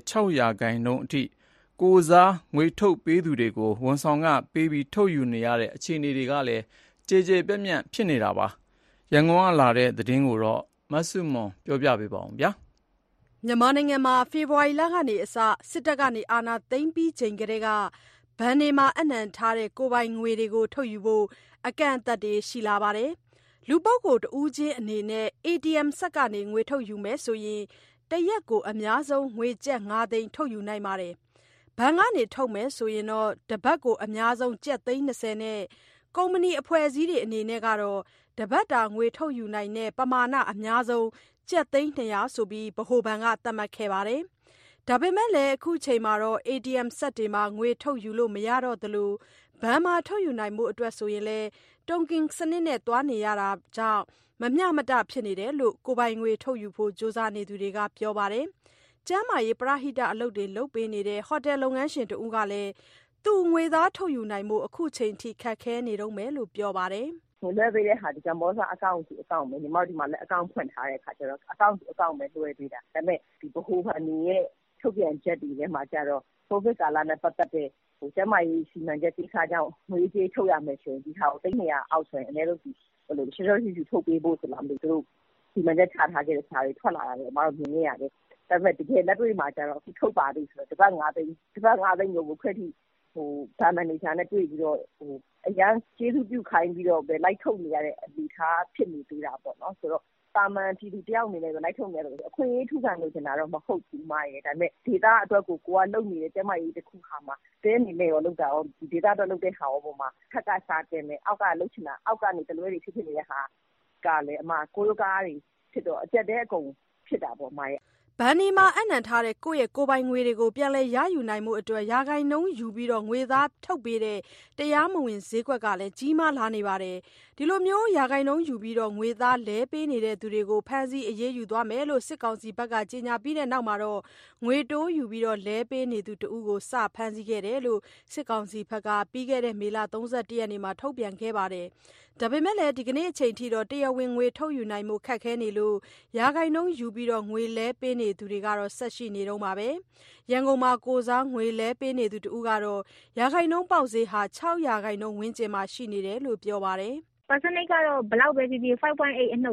6%အထိကိုစားငွေထုတ်ပေးသူတွေကိုဝန်ဆောင်ကပေးပြီးထုတ်ယူနေရတဲ့အခြေအနေတွေကလည်းကြေကြေပြန့်ပြန့်ဖြစ်နေတာပါရန်ကုန်ကလာတဲ့သတင်းကိုတော့မဆုမွန်ပြောပြပေးပါအောင်ဗျာမြန်မာနိုင်ငံမှာဖေဖော်ဝါရီလကနေအစစစ်တပ်ကနေအာဏာသိမ်းပြီးချိန်ကတည်းကဘဏ်တွေမှာအနှံထားတဲ့ကိုယ်ပိုင်ငွေတွေကိုထုတ်ယူဖို့အကန့်အသတ်တွေရှိလာပါတယ်လူပုဂ္ဂိုလ်တဦးချင်းအနေနဲ့ ATM စက်ကနေငွေထုတ်ယူမယ်ဆိုရင်တရက်ကိုအများဆုံးငွေကျပ်9သိန်းထုတ်ယူနိုင်ပါတယ်ဘဏ်ကနေထုတ်မယ်ဆိုရင်တော့တပတ်ကိုအများဆုံးကျပ်သိန်း20နဲ့ကုမ္ပဏီအဖွဲ့အစည်းတွေအနေနဲ့ကတော့တပတ်တာငွေထုတ်ယူနိုင်တဲ့ပမာဏအများဆုံးကျပ်သိန်း200ဆိုပြီးဗဟိုဘဏ်ကသတ်မှတ်ခဲ့ပါတယ်ဒါပေမဲ့လည်းအခုချိန်မှာတော့ ATM စက်တွေမှာငွေထုတ်ယူလို့မရတော့သလိုဘဏ်မှာထုတ်ယူနိုင်မှုအတွက်ဆိုရင်လည်းတုံကင်စနစ်နဲ့သွားနေရတာကြောင့်မမျှမတဖြစ်နေတယ်လို့ကိုပိုင်ငွေထုတ်ယူဖို့ကြိုးစားနေသူတွေကပြောပါတယ်ကျန်းမာရေးပရဟိတအလုပ်တွေလုပ်ပေးနေတဲ့ဟိုတယ်လုပ်ငန်းရှင်တဦးကလည်းသူ့ငွေသားထုတ်ယူနိုင်မှုအခုချိန်ထိခက်ခဲနေတော့မယ်လို့ပြောပါတယ်လွှဲပေးတဲ့ဟာဒီကမ္ဘောဇအကောင့်စီအကောင့်ပဲညီမတို့ဒီမှာလည်းအကောင့်ဖွင့်ထားတဲ့အခါကျတော့အကောင့်စီအကောင့်ပဲလွှဲပေးတာဒါပေမဲ့ဒီဗဟိုဘဏ်ရဲ့ထုတ်ပြန်ချက်တွေထဲမှာကျတော့ကိုဗစ်ကာလနဲ့ပတ်သက်တဲ့ကျန်းမာရေးစီမံချက်ကိစ္စကြောင့်ငွေကြေးထုတ်ရမယ်ဆိုရင်ဒီဟာကို300အောက်ဆိုရင်အနည်းဆုံးဒီဘယ်လိုရှင်းရှင်းထုတ်ပေးဖို့ဆိုလားမသိဘူးသူတို့စီမံချက်ချထားခဲ့တဲ့စာတွေထွက်လာတာလေအမတို့မြင်နေရတယ်ဒါပေမဲ့တကယ်လက်တွေ့မှာကျတော့အခုထုတ်ပါပြီဆိုတော့တပတ်9သိန်းကိုခွဲထိဘာမန်နေဂျာနဲ့တွေ့ပြီးတော့အရန်ကျေးဇူးပြုခိုင်းပြီးတော့ပဲလိုက်ထုတ်နေရတဲ့အနေထားဖြစ်နေသေးတာပေါ့နော်ဆိုတော့တာမန်ပြည်သူတယောက်အနေနဲ့ပဲလိုက်ထုတ်နေရတယ်အခွင့်အရေးထူခံလို့ကျင်တာတော့မဟုတ်ဘူးမရဲ့ဒါပေမဲ့ဒေတာအတွက်ကိုကလုံနေတဲ့ကျမကြီးတစ်ခုခါမှာတဲအနေနဲ့ရောလောက်တာရောဒီဒေတာအတွက်လုပ်တဲ့ဟာရောပုံမှာခက်ကစားတယ်မယ်အောက်ကလှုပ်ချင်တာအောက်ကနေတလွဲတွေဖြစ်နေတဲ့ဟာကလည်းအမကိုလိုကားတွေဖြစ်တော့အကျက်တဲ့အကုန်ဖြစ်တာပေါ့မရဲ့ဘဏ်ဒီမှာအနှံထားတဲ့ကိုယ့်ရဲ့ကိုယ်ပိုင်ငွေတွေကိုပြန်လည်ရယူနိုင်မှုအတွက်ရာဂိုင်နှုန်းယူပြီးတော့ငွေသားထုတ်ပေးတဲ့တရားမဝင်ဈေးကွက်ကလည်းကြီးမားလာနေပါတယ်ဒီလိုမျိုးရာဂိုင်နှုန်းယူပြီးတော့ငွေသားလဲပေးနေတဲ့သူတွေကိုဖမ်းဆီးအရေးယူသွားမယ်လို့စစ်ကောင်စီဘက်ကကြေညာပြီးတဲ့နောက်မှာတော့ငွေတိုးယူပြီးတော့လဲပေးနေသူတဦးကိုစဖမ်းဆီးခဲ့တယ်လို့စစ်ကောင်စီဘက်ကပြီးခဲ့တဲ့မေလ31ရက်နေ့မှာထုတ်ပြန်ခဲ့ပါတယ်ဒါပေမဲ့လည်းဒီကနေ့အချိန်ထိတော့တရားဝင်ငွေထုတ်ယူနိုင်မှုခက်ခဲနေလို့ရာဂိုင်နှုန်းယူပြီးတော့ငွေလဲပေးနေသူတွေကတော့ဆက်ရှိနေတော့မှာပဲရန်ကုန်မှာကိုစားငွေလဲပေးနေသူတဦးကတော့ရာဂိုင်နှုန်းပေါက်ဈေးဟာ6%ဝန်းကျင်မှာရှိနေတယ်လို့ပြောပါတယ် percentage ကတော့ဘယ်လောက်ပဲဖြစ်ဖြစ် 5.8 အနှုတ်ပါ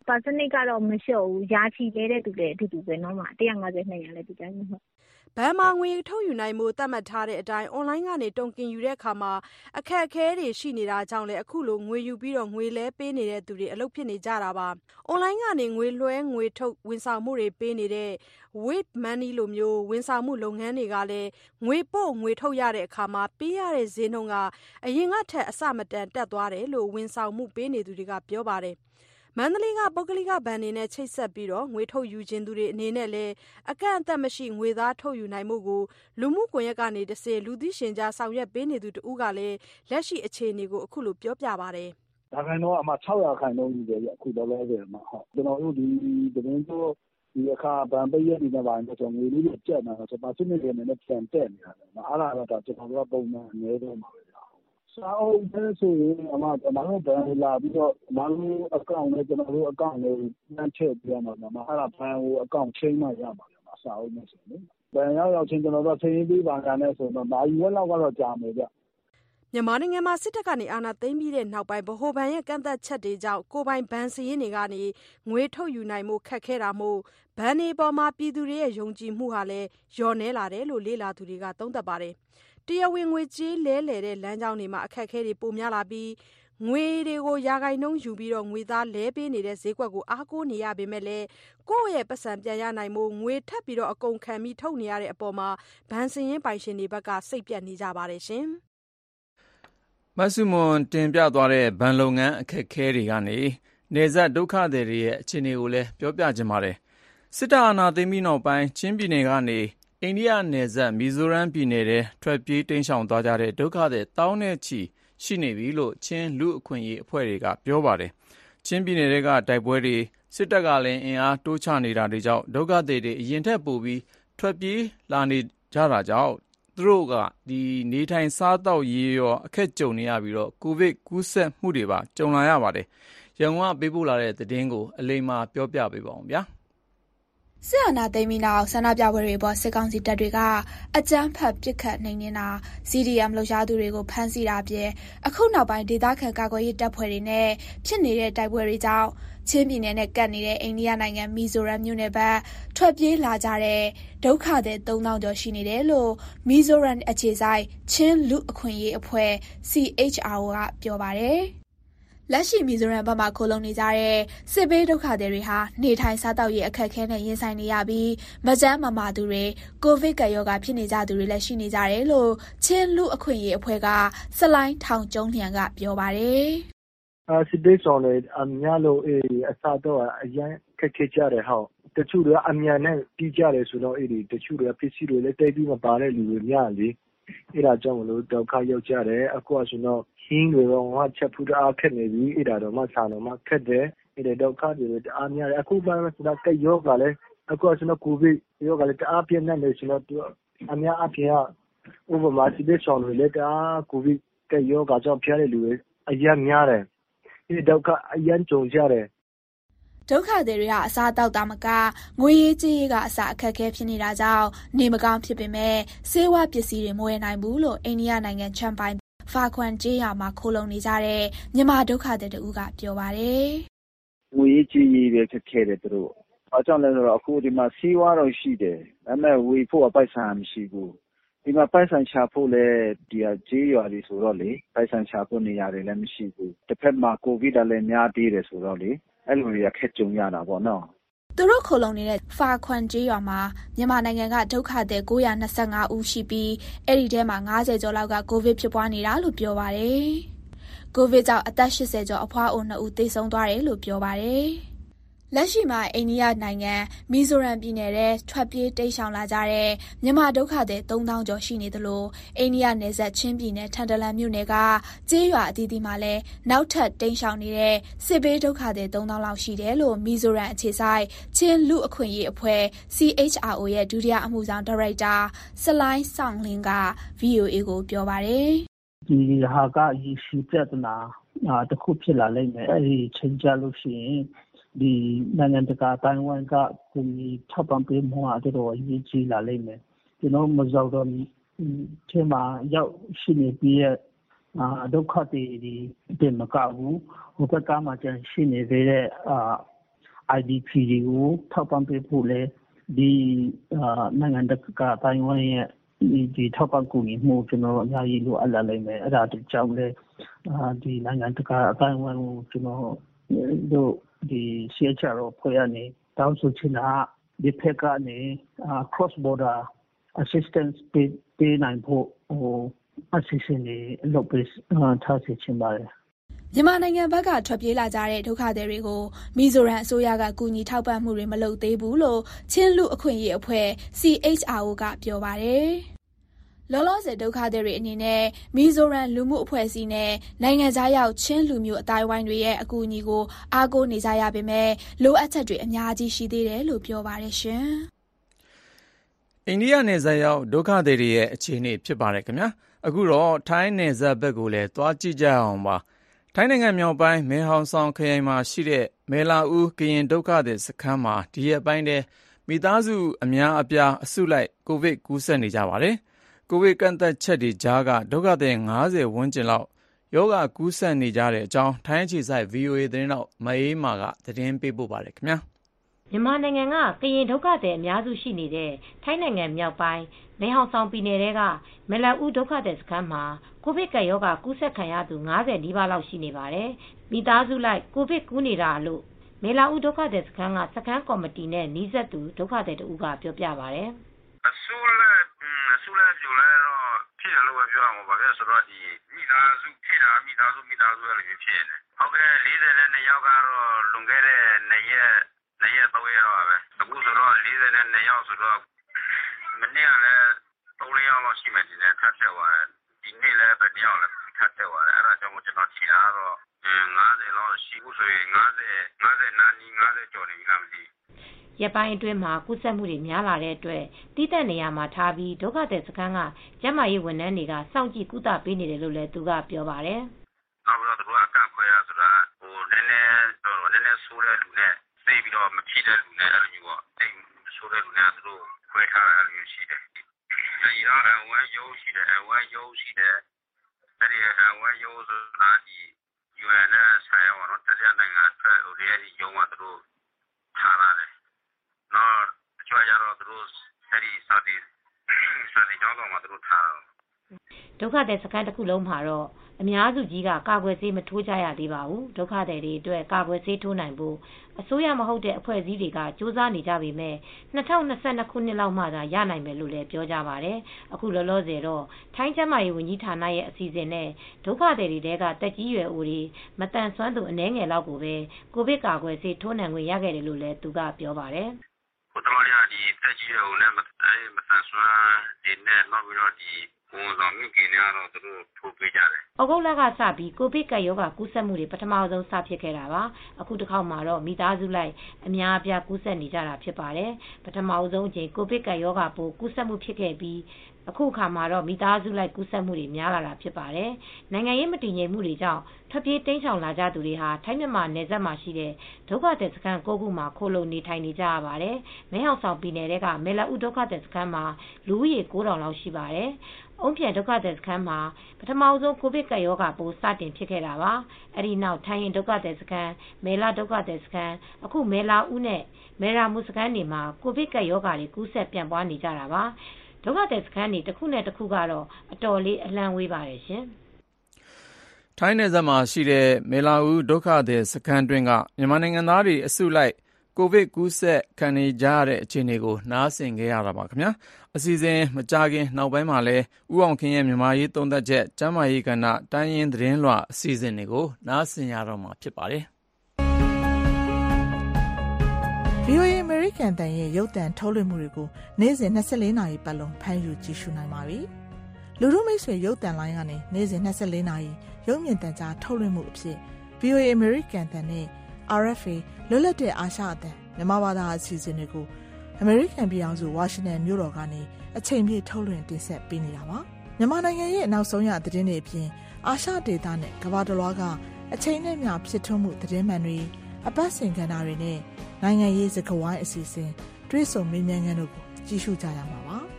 percentage ကတော့မလျှော့ဘူး။ရာချီလဲတဲ့သူလည်းအတူတူပဲနော်။150 200လည်းဒီတိုင်းပဲဟုတ်။ဘဏ်မှာငွေထုတ်ယူနိုင်ဖို့သတ်မှတ်ထားတဲ့အတိုင်းအွန်လိုင်းကနေတုံကင်ယူတဲ့အခါမှာအခက်အခဲတွေရှိနေတာကြောင့်လည်းအခုလိုငွေယူပြီးငွေလဲပေးနေတဲ့သူတွေအလုပ်ဖြစ်နေကြတာပါ။အွန်လိုင်းကနေငွေလွှဲငွေထုတ်ဝန်ဆောင်မှုတွေပေးနေတဲ့ Wave Money လိုမျိုးဝန်ဆောင်မှုလုပ်ငန်းတွေကလည်းငွေပို့ငွေထုတ်ရတဲ့အခါမှာပေးရတဲ့ဈေးနှုန်းကအရင်ကထက်အဆမတန်တက်သွားတယ်လို့ဝန်ဆောင်မှုပေးနေသူတွေကပြောပါတယ်။မန္တလေးကပုဂ္ဂလိကဘဏ်တွေနဲ့ချိတ်ဆက်ပြီးငွေထုတ်ယူခြင်းသူတွေအနေနဲ့လည်းအကန့်အသတ်မရှိငွေသားထုတ်ယူနိုင်မှုကိုလူမှုကွန်ရက်ကနေတစ်ဆင့်လူသိရှင်ကြားဆောင်ရွက်ပေးနေသူတဦးကလည်းလက်ရှိအခြေအနေကိုအခုလိုပြောပြပါတယ်။ဒါခိုင်တော့အမှ600%ယူတယ်အခုတော့လဲတယ်မှာဟုတ်ကျွန်တော်တို့ဒီသတင်းတို့ဒီအခါဗန်ပိတ်ရနေတဲ့ဘာလို့ဆိုငွေလေးတွေကျက်နေတာဆိုပါစနစ်တွေနဲ့ပြန်တက်နေတာ။အဲ့ဒါတော့ကျွန်တော်တို့ပုံမှန်အများဆုံးပါပဲ။စာအုပ်ပဲဆိုရင်အမှကျွန်တော်တို့ဘဏ်လာပြီးတော့မလို့အကောင့်နဲ့ကျွန်တော်တို့အကောင့်ကိုနှမ်းထည့်ပြရမှာ။အဲ့ဒါဘဏ်ကိုအကောင့်ချင်းမှရမှာ။စာအုပ်နဲ့ဆိုရင်ဘဏ်ရောက်ချင်းကျွန်တော်တို့ချိန်ပြီးပါကနေဆိုတော့နိုင်ဝက်လောက်ကတော့ကြာမယ်ဗျ။မြန်မာနိုင်ငံမှာစစ်တပ်ကနေအာဏာသိမ်းပြီးတဲ့နောက်ပိုင်းဗဟိုဘဏ်ရဲ့ကန့်သတ်ချက်တွေကြောင့်ကိုပိုင်ဘဏ်စာရင်းတွေကနေငွေထုတ်ယူနိုင်မှုခက်ခဲတာမို့ဘဏ်တွေပေါ်မှာပြည်သူတွေရဲ့ယုံကြည်မှုဟာလည်းလျော့နည်းလာတယ်လို့လေ့လာသူတွေကသုံးသပ်ပါတယ်။တရားဝင်ငွေကြေးလဲလှယ်တဲ့လမ်းကြောင်းတွေမှာအခက်အခဲတွေပိုများလာပြီးငွေတွေကိုရာခိုင်နှုန်းယူပြီးငွေသားလဲပေးနေတဲ့ဈေးကွက်ကိုအားကိုးနေရပေမဲ့လည်းကိုယ့်ရဲ့ပတ်စံပြန်ရနိုင်မှုငွေထပ်ပြီးအကုန်ခံပြီးထုတ်နေရတဲ့အပေါ်မှာဘဏ်စင်ရင်ပိုင်ရှင်တွေဘက်ကစိတ်ပြတ်နေကြပါတယ်ရှင်။မဆုမွန်တင်ပြသွားတဲ့ဘဏ်လုပ်ငန်းအခက်အခဲတွေကနေနေဆက်ဒုက္ခသည်တွေရဲ့အခြေအနေကိုလည်းပြောပြခြင်းပါတယ်။စစ်တပ်အာဏာသိမ်းပြီးနောက်ပိုင်းချင်းပြည်နယ်ကနေအိန္ဒိယနယ်စပ်မီဇိုရမ်ပြည်နယ်ထဲထွက်ပြေးတိမ်းရှောင်သွားကြတဲ့ဒုက္ခသည်တောင်းနဲ့ချီရှိနေပြီလို့ချင်းလူအခွင့်အရေးအဖွဲ့တွေကပြောပါတယ်။ချင်းပြည်နယ်ကတိုက်ပွဲတွေစစ်တပ်ကလည်းအင်အားတိုးချနေတာတွေကြောင့်ဒုက္ခသည်တွေအရင်ထက်ပိုပြီးထွက်ပြေးလာနေကြတာကြောင့်သူတို့ကနေထိုင်စားသောက်ရေးရောအခက်ကြုံနေရပြီးတော့ကိုဗစ်ကူးစက်မှုတွေပါကြုံလာရပါတယ်။ရန်ကုန်ကပေးပို့လာတဲ့သတင်းကိုအလိမ္မာပြောပြပေးပါအောင်ဗျာ။စစ်အာဏာသိမ်းပြီးနောက်ဆန္ဒပြပွဲတွေပေါ်စစ်ကောင်စီတပ်တွေကအကြမ်းဖက်ပစ်ခတ်နှိမ်နင်းတာ CDM လှုပ်ရှားသူတွေကိုဖမ်းဆီးတာအပြင်အခုနောက်ပိုင်းဒေသခံကာကွယ်ရေးတပ်ဖွဲ့တွေနဲ့ဖြစ်နေတဲ့တိုက်ပွဲတွေကြောင့်ချင်းပြည်နယ်နဲ့ကပ်နေတဲ့အိန္ဒိယနိုင်ငံမီဇိုရမ်မြို့နယ်ဘက်ထွက်ပြေးလာကြတဲ့ဒုက္ခသည်3000ကျော်ရှိနေတယ်လို့မီဇိုရမ်အခြေစိုက်ချင်းလူအခွင့်အရေးအဖွဲ့ CHRO ကပြောပါတယ်။လက်ရှိမီဇိုရမ်ဘက်မှာခိုလုံနေကြတဲ့စစ်ဘေးဒုက္ခသည်တွေဟာနေထိုင်စားသောက်ရေးအခက်အခဲနဲ့ရင်ဆိုင်နေရပြီးမကျန်းမမာသူတွေကိုဗစ်ကပ်ရောဂါဖြစ်နေကြသူတွေလည်းရှိနေကြတယ်လို့ချင်းလူအခွင့်အရေးအဖွဲ့ကစလိုင်းထောင်ကျုံလျံကပြောပါတယ်။စစ်ဘေးဆောင်တွေအများလို့အစားတော့အရင်ခက်ခဲကြတယ်ဟောတချို့တွေအမြန်နဲ့ပြီးကြတယ်ဆိုတော့တချို့တွေပစ္စည်းတွေလည်းတိတ်ပြီးမပါတဲ့လူတွေများလေအဲ့ဒါကြောင့်မလို့ဒုက္ခရောက်ကြတယ်အခုဆိုတော့ဟင်းတွေတော့ငါချက်ဖူးအားခက်နေပြီအဲ့ဒါတော့မှဆာတော့မှခက်တယ်အဲ့ဒုက္ခတွေအားများတယ်အခုမှဆိုတာကယောဂလည်းအခုဆိုတော့ကိုဗစ်ယောဂလည်းတအားပြင်းနေတယ်ဆိုတော့အများအပြားဥပမာစစ်ဘေးဆောင်တွေလည်းတအားကိုဗစ်ကယောဂကြောင့်ဖျားတဲ့လူတွေအများများတယ်အဲ့ဒုက္ခအရင်ကြုံကြတယ်ဒုက္ခသည်တွေဟာအစားတောက်တာမကငွေရေးကြေးရေးကအစအခက်အခဲဖြစ်နေတာကြောင့်နေမကောင်းဖြစ်ပေမဲ့ဆေးဝါးပစ္စည်းတွေမဝယ်နိုင်ဘူးလို့အိန္ဒိယနိုင်ငံချမ်ပိုင်ဖာခွမ်ကျေးရွာမှာခိုလုံနေကြတဲ့မြန်မာဒုက္ခသည်တို့ကပြောပါတယ်။ငွေရေးကြေးရေးပဲဖြစ်ခဲ့တယ်သူတို့။အကြောင်းလည်းဆိုတော့အခုဒီမှာဆေးဝါးတော့ရှိတယ်။ဒါပေမဲ့ဝေဖို့ပိုက်ဆံမရှိဘူး။ဒီမှာပိုက်ဆံချဖို့လဲဒီကြေးရွာတွေဆိုတော့လေပိုက်ဆံချဖို့နေရာတွေလည်းမရှိဘူး။တစ်ဖက်မှာကိုဗစ်လည်းများသေးတယ်ဆိုတော့လေအဲ့လိုတွေကခက်ကြုံရတာပေါ့နော်သူတို့ခိုလုံနေတဲ့ဖာခွမ်ကျေးရွာမှာမြန်မာနိုင်ငံကဒုက္ခသည်925ဦးရှိပြီးအဲ့ဒီထဲမှာ90ကျော်လောက်ကကိုဗစ်ဖြစ်ပွားနေတာလို့ပြောပါတယ်။ကိုဗစ်ကြောင့်အသက်80ကျော်အဖွားအို2ဦးသေဆုံးသွားတယ်လို့ပြောပါတယ်။လက်ရှိမှာအိန္ဒိယနိုင်ငံမီဇိုရမ်ပြည်နယ်ထဲထွက်ပြေးတိမ်းရှောင်လာကြတဲ့မြန်မာဒုက္ခသည်3000ကျော်ရှိနေသလိုအိန္ဒိယနယ်စပ်ချင်းပြည်နယ်ထန်တလန်မြို့နယ်ကကျေးရွာအသီးသီးမှာလည်းနောက်ထပ်တိမ်းရှောင်နေတဲ့စစ်ဘေးဒုက္ခသည်3000လောက်ရှိတယ်လို့မီဇိုရမ်အခြေစိုက်ချင်းလူအခွင့်အရေးအဖွဲ့ CHRO ရဲ့ဒုတိယအမှုဆောင်ဒါရိုက်တာစလိုင်းဆောင်လင်းက VOA ကိုပြောပါတယ်။ဒီဟာကရေရှည်ပြဿနာတစ်ခုဖြစ်လာလိမ့်မယ်အဲ့ဒီချိန်ကြလို့ရှိရင်ဒီနိုင်ငံတကာတိုင်းဝန်ကကိုကြီးထောက်ပံ့ပေးမှုအတော်အရေးကြီးလာလိမ့်မယ်ကျွန်တော်မစောတော့ထဲမှာရောက်ရှိနေပြီးဒုက္ခတွေဒီမကဘူးဟိုဘက်ကမှကျန်ရှိနေတဲ့ IDP တွေကိုထောက်ပံ့ပေးဖို့လဲဒီနိုင်ငံတကာအတိုင်းအဝိုင်းရဲ့ဒီထောက်ပံ့ကူညီမှုကျွန်တော်အများကြီးလိုအပ်လာလိမ့်မယ်အဲ့ဒါတကြောင်လဲဒီနိုင်ငံတကာအတိုင်းအဝိုင်းကိုကျွန်တော်တို့ဒီ CHRO ဖွဲ့ရနေတောင်းဆိုချင်တာဒီဖက်ကနေ cross border assistance ပေးနိုင်ဖို့အစီအစဉ်တွေလုပ်ပေးထားစေချင်ပါတယ်မြန်မာနိုင်ငံဘက်ကထွက်ပြေးလာကြတဲ့ဒုက္ခသည်တွေကိုမီဇိုရမ်အစိုးရကကူညီထောက်ပံ့မှုတွေမလုပ်သေးဘူးလို့ချင်းလူအခွင့်အရေးအဖွဲ့ CHRO ကပြောပါတယ်။လောလောဆယ်ဒုက္ခသည်တွေအနေနဲ့မီဇိုရမ်လူမှုအဖွဲ့အစည်းနဲ့နိုင်ငံခြားရောက်ချင်းလူမျိုးအတိုင်းဝိုင်းတွေရဲ့အကူအညီကိုအားကိုးနေကြရပေမဲ့လိုအပ်ချက်တွေအများကြီးရှိသေးတယ်လို့ပြောပါတယ်ရှင်။အိန္ဒိယနယ်စပ်ရောက်ဒုက္ခသည်တွေရဲ့အခြေအနေဖြစ်ပါတယ်ခင်ဗျာ။အခုတော့ထိုင်းနယ်စပ်ဘက်ကိုလည်းသွားကြည့်ကြအောင်ပါ။ထိုင်းနိုင်ငံမြောက်ပိုင်းမဲဟောင်ဆောင်ခရိုင်မှာရှိတဲ့မဲလာဦးကရင်ဒုက္ခသည်စခန်းမှာဒီရက်ပိုင်းထဲမိသားစုအများအပြားအစုလိုက်ကိုဗစ်ကူးစက်နေကြပါတယ်။ကိုဗစ်ကန့်သတ်ချက်တွေကြားကဒုက္ခသည်50ဝန်းကျင်လောက်ရောဂါကူးစက်နေကြတဲ့အကြောင်းထိုင်းအခြေစိုက် VOA သတင်းတော့မအေးမာကသတင်းပေးပို့ပါတယ်ခင်ဗျာ။မြန်မာနိုင်ငံကကရင်ဒုက္ခသည်အများစုရှိနေတဲ့ထိုင်းနိုင်ငံမြောက်ပိုင်းမဲဟောင်ဆောင်ပြည်နယ်ကမဲလာဦးဒုက္ခသည်စခန်းမှာကိုဗစ်ကပ်ရောဂါကူးစက်ခံရသူ50နီးပါးလောက်ရှိနေပါတယ်။မိသားစုလိုက်ကိုဗစ်ကူးနေတာလို့မဲလာဦးဒုက္ခသည်စခန်းကစခန်းကော်မတီနဲ့နှီးစပ်သူဒုက္ခသည်တို့ကပြောပြပါတယ်။အဆူလက်ကြိုလဲတော့ဖြစ်တယ်လို့ပြောရမှာပါပဲဆိုတော့ဒီမိသားစုဖြစ်တာမိသားစုလည်းဖြစ်နေတယ်။ဟုတ်ကဲ့42ယောက်ကတော့လွန်ခဲ့တဲ့2ရက်3ရက်တော့ပဲအခုဆိုတော့42ယောက်ဆိုတော့မနေ့ကလည်း3ယောက်လောက်ရှိမှတင်တယ်ထပ်ဆက်သွားတယ်ဒီနေ့လည်းပဲ2ယောက်လည်းထပ်ဆက်သွားတယ်အဲ့ဒါကြောင့်ကျွန်တော်ထင်တာတော့50လောက်ရှိဘူးဆိုရင်50နာနီ50ကျော်နေပြီလားမသိရပိုင်းအတွင်းမှာကူးစက်မှုတွေများလာတဲ့အတွက်တိတက်နေရမှာထားပြီးဒုက္ခသည်စခန်းကကျန်းမာရေးဝန်ထမ်းတွေကစောင့်ကြည့်ကုသပေးနေတယ်လို့လည်းသူကပြောပါတယ်။နောက်တော့သူကအကန့်ခွဲရဆိုတာနည်းနည်းဆိုးတဲ့လူနဲ့သိပြီးတော့မဖြစ်တဲ့လူနဲ့အဲ့လိုမျိုးပေါ့သိဆိုးတဲ့လူနဲ့သူတို့ခွဲထားတာအဲ့လိုမျိုးရှိတယ်။တရားအဝဲရိုးရှိတယ်အဲ့ဒီအဝဲရိုးဆိုတာဒီ UN နဲ့ဆိုင်ရောတော့တရားနိုင်ငံအတွက်ဟိုဒီရုံးမှာသူတို့ထားလာတယ်။နောက်ကြွားရတော့သူတို့အဲ့ဒီစာတီကြောင်းမှာသူတို့ထားတယ်ဒုက္ခသည်စခန်းတစ်ခုလုံးမှာတော့အများစုကြီးကကာကွယ်ဆေးမထိုးကြရသေးပါဘူးဒုက္ခသည်တွေအတွက်ကာကွယ်ဆေးထိုးနိုင်ဖို့အစိုးရမဟုတ်တဲ့အဖွဲ့အစည်းတွေကစ조사နေကြပေမဲ့2022ခုနှစ်လောက်မှသာရနိုင်မယ်လို့လည်းပြောကြပါတယ်အခုလောလောဆယ်တော့ထိုင်းကျန်းမာရေးဝန်ကြီးဌာနရဲ့အစီအစဉ်နဲ့ဒုက္ခသည်တွေကတက်ကြီးရွယ်အိုတွေမတန်ဆွမ်းသူအနည်းငယ်လောက်ကိုပဲကိုဗစ်ကာကွယ်ဆေးထိုးနိုင်ခွင့်ရခဲ့တယ်လို့လည်းသူကပြောပါတယ်ဟိုတော်ရဒီတက်ကြီးရွယ်အိုနဲ့မတန်ဆွမ်းဒီနဲ့နောက်ပြီးတော့ဒီကိုယ်ဆောင်မြင့်ကင်းရတော့သူတို့ထိုးပေးကြတယ်။ဩဂုတ်လကစပြီးကိုဗစ်ကပ်ရောဂါကူးစက်မှုတွေပထမဆုံးစဖြစ်ခဲ့တာပါ။အခုတစ်ခေါက်မှာတော့မိသားစုလိုက်အများအပြားကူးစက်နေကြတာဖြစ်ပါတယ်။ပထမဆုံးအချိန်ကိုဗစ်ကပ်ရောဂါပိုးကူးစက်မှုဖြစ်ခဲ့ပြီးအခုအခါမှာတော့မိသားစုလိုက်ကူးစက်မှုတွေများလာတာဖြစ်ပါတယ်။နိုင်ငံရေးမတည်ငြိမ်မှုတွေကြောင့်ထွက်ပြေးတိမ်းရှောင်လာကြသူတွေဟာထိုင်းမြန်မာနယ်စပ်မှာရှိတဲ့ဒုက္ခသည်စခန်း9ခုမှာခိုလုံနေထိုင်နေကြရပါတယ်။မဲဟောင်ဆောင်ပြည်နယ်ကမဲလာဦးဒုက္ခသည်စခန်းမှာလူဦးရေ9000လောက်ရှိပါတယ်။အုံးပြန်ဒုက္ခသည်စခန်းမှာပထမဆုံးကိုဗစ်ကပ်ရောဂါပိုးစတင်ဖြစ်ခဲ့တာပါ။အဲဒီနောက်ထိုင်းရင်ဒုက္ခသည်စခန်းမဲလာဒုက္ခသည်စခန်းအခုမဲလာဦးနဲ့မဲရာမူစခန်းတွေမှာကိုဗစ်ကပ်ရောဂါတွေကူးစက်ပြန့်ပွားနေကြတာပါ။ဒုက္ခသည်စခန်းတွေတစ်ခုနဲ့တစ်ခုကတော့အတော်လေးအလှမ်းဝေးပါတယ်ရှင်။ထိုင်းနယ်စပ်မှာရှိတဲ့မဲလာဦးဒုက္ခသည်စခန်းတွင်းကမြန်မာနိုင်ငံသားတွေအစုလိုက်ကိုဗစ်ကူးစက်ခံနေကြရတဲ့အခြေအနေကိုနားဆင်ခဲ့ရတာပါခင်ဗျာအစီအစဉ်မကြခင်နောက်ပိုင်းမှာလည်းဦးအောင်ခင်ရဲ့မြန်မာရေးသုံးသပ်ချက်ကျမ်းမာရေးကဏ္ဍတိုင်းရင်းသတင်းလွှာအစီအစဉ်တွေကိုနားဆင်ရတော့မှာဖြစ်ပါတယ် VOA American တန်ရဲ့ရုပ်သံထုတ်လွှင့်မှုတွေကိုနေ့စဉ်24နာရီပတ်လုံးဖမ်းယူကြည့်ရှုနိုင်ပါပြီလူတို့မိတ်ဆွေရုပ်သံလိုင်းကနေနေ့စဉ်24နာရီရုပ်မြင်သံကြားထုတ်လွှင့်မှုအဖြစ် VOA American တန်နဲ့ RFA လွတ်လပ်တဲ့အာရှအသံမြန်မာဘာသာအစီအစဉ်တွေကို American ပြည်အောင်စု Washington မြို့တော်ကနေအချိန်ပြည့်ထုတ်လွှင့်တင်ဆက်ပေးနေတာပါမြန်မာနိုင်ငံရဲ့နောက်ဆုံးရသတင်းတွေအပြင်အာရှဒေသနဲ့ကမ္ဘာတစ်လွှားကအချိန်နဲ့မျှဖြစ်ထွန်းမှုသတင်းမှန်တွေအပတ်စဉ်ကဏ္ဍတွေနဲ့နိုင်ငံရေးစကားဝိုင်းအစီအစဉ်တွေ့ဆုံမေးမြန်းခန်းတို့ကိုကြည့်ရှုကြရမှာပါ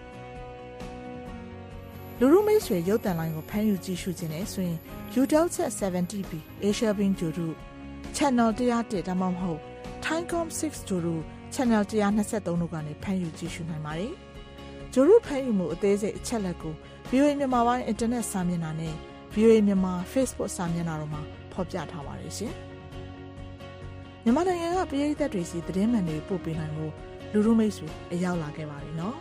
လူလူမိတ်ဆွေရုပ်သံလိုင်းကိုဖမ်းယူကြည့်ရှုခြင်းနဲ့ဆိုရင် UTEL 70B Asia Bing ဂျိုတို့ Channel 101ဒါမှမဟုတ် Timecom 6 ဂျိုရု Channel 123တို့ကနေဖမ်းယူကြည့်ရှုနိုင်ပါတယ်။ဂျိုရုဖမ်းယူမှုအသေးစိတ်အချက်လက်ကို VOA မြန်မာပိုင်းအင်တာနက်စာမျက်နှာနဲ့ VOA မြန်မာ Facebook စာမျက်နှာတို့မှာဖော်ပြထားပါတယ်ရှင်။မြန်မာနိုင်ငံကပြည်သက်တွေစီသတင်းမှန်တွေပို့ပေးနိုင်ဖို့လူလူမိတ်ဆွေအရောက်လာခဲ့ပါပြီနော်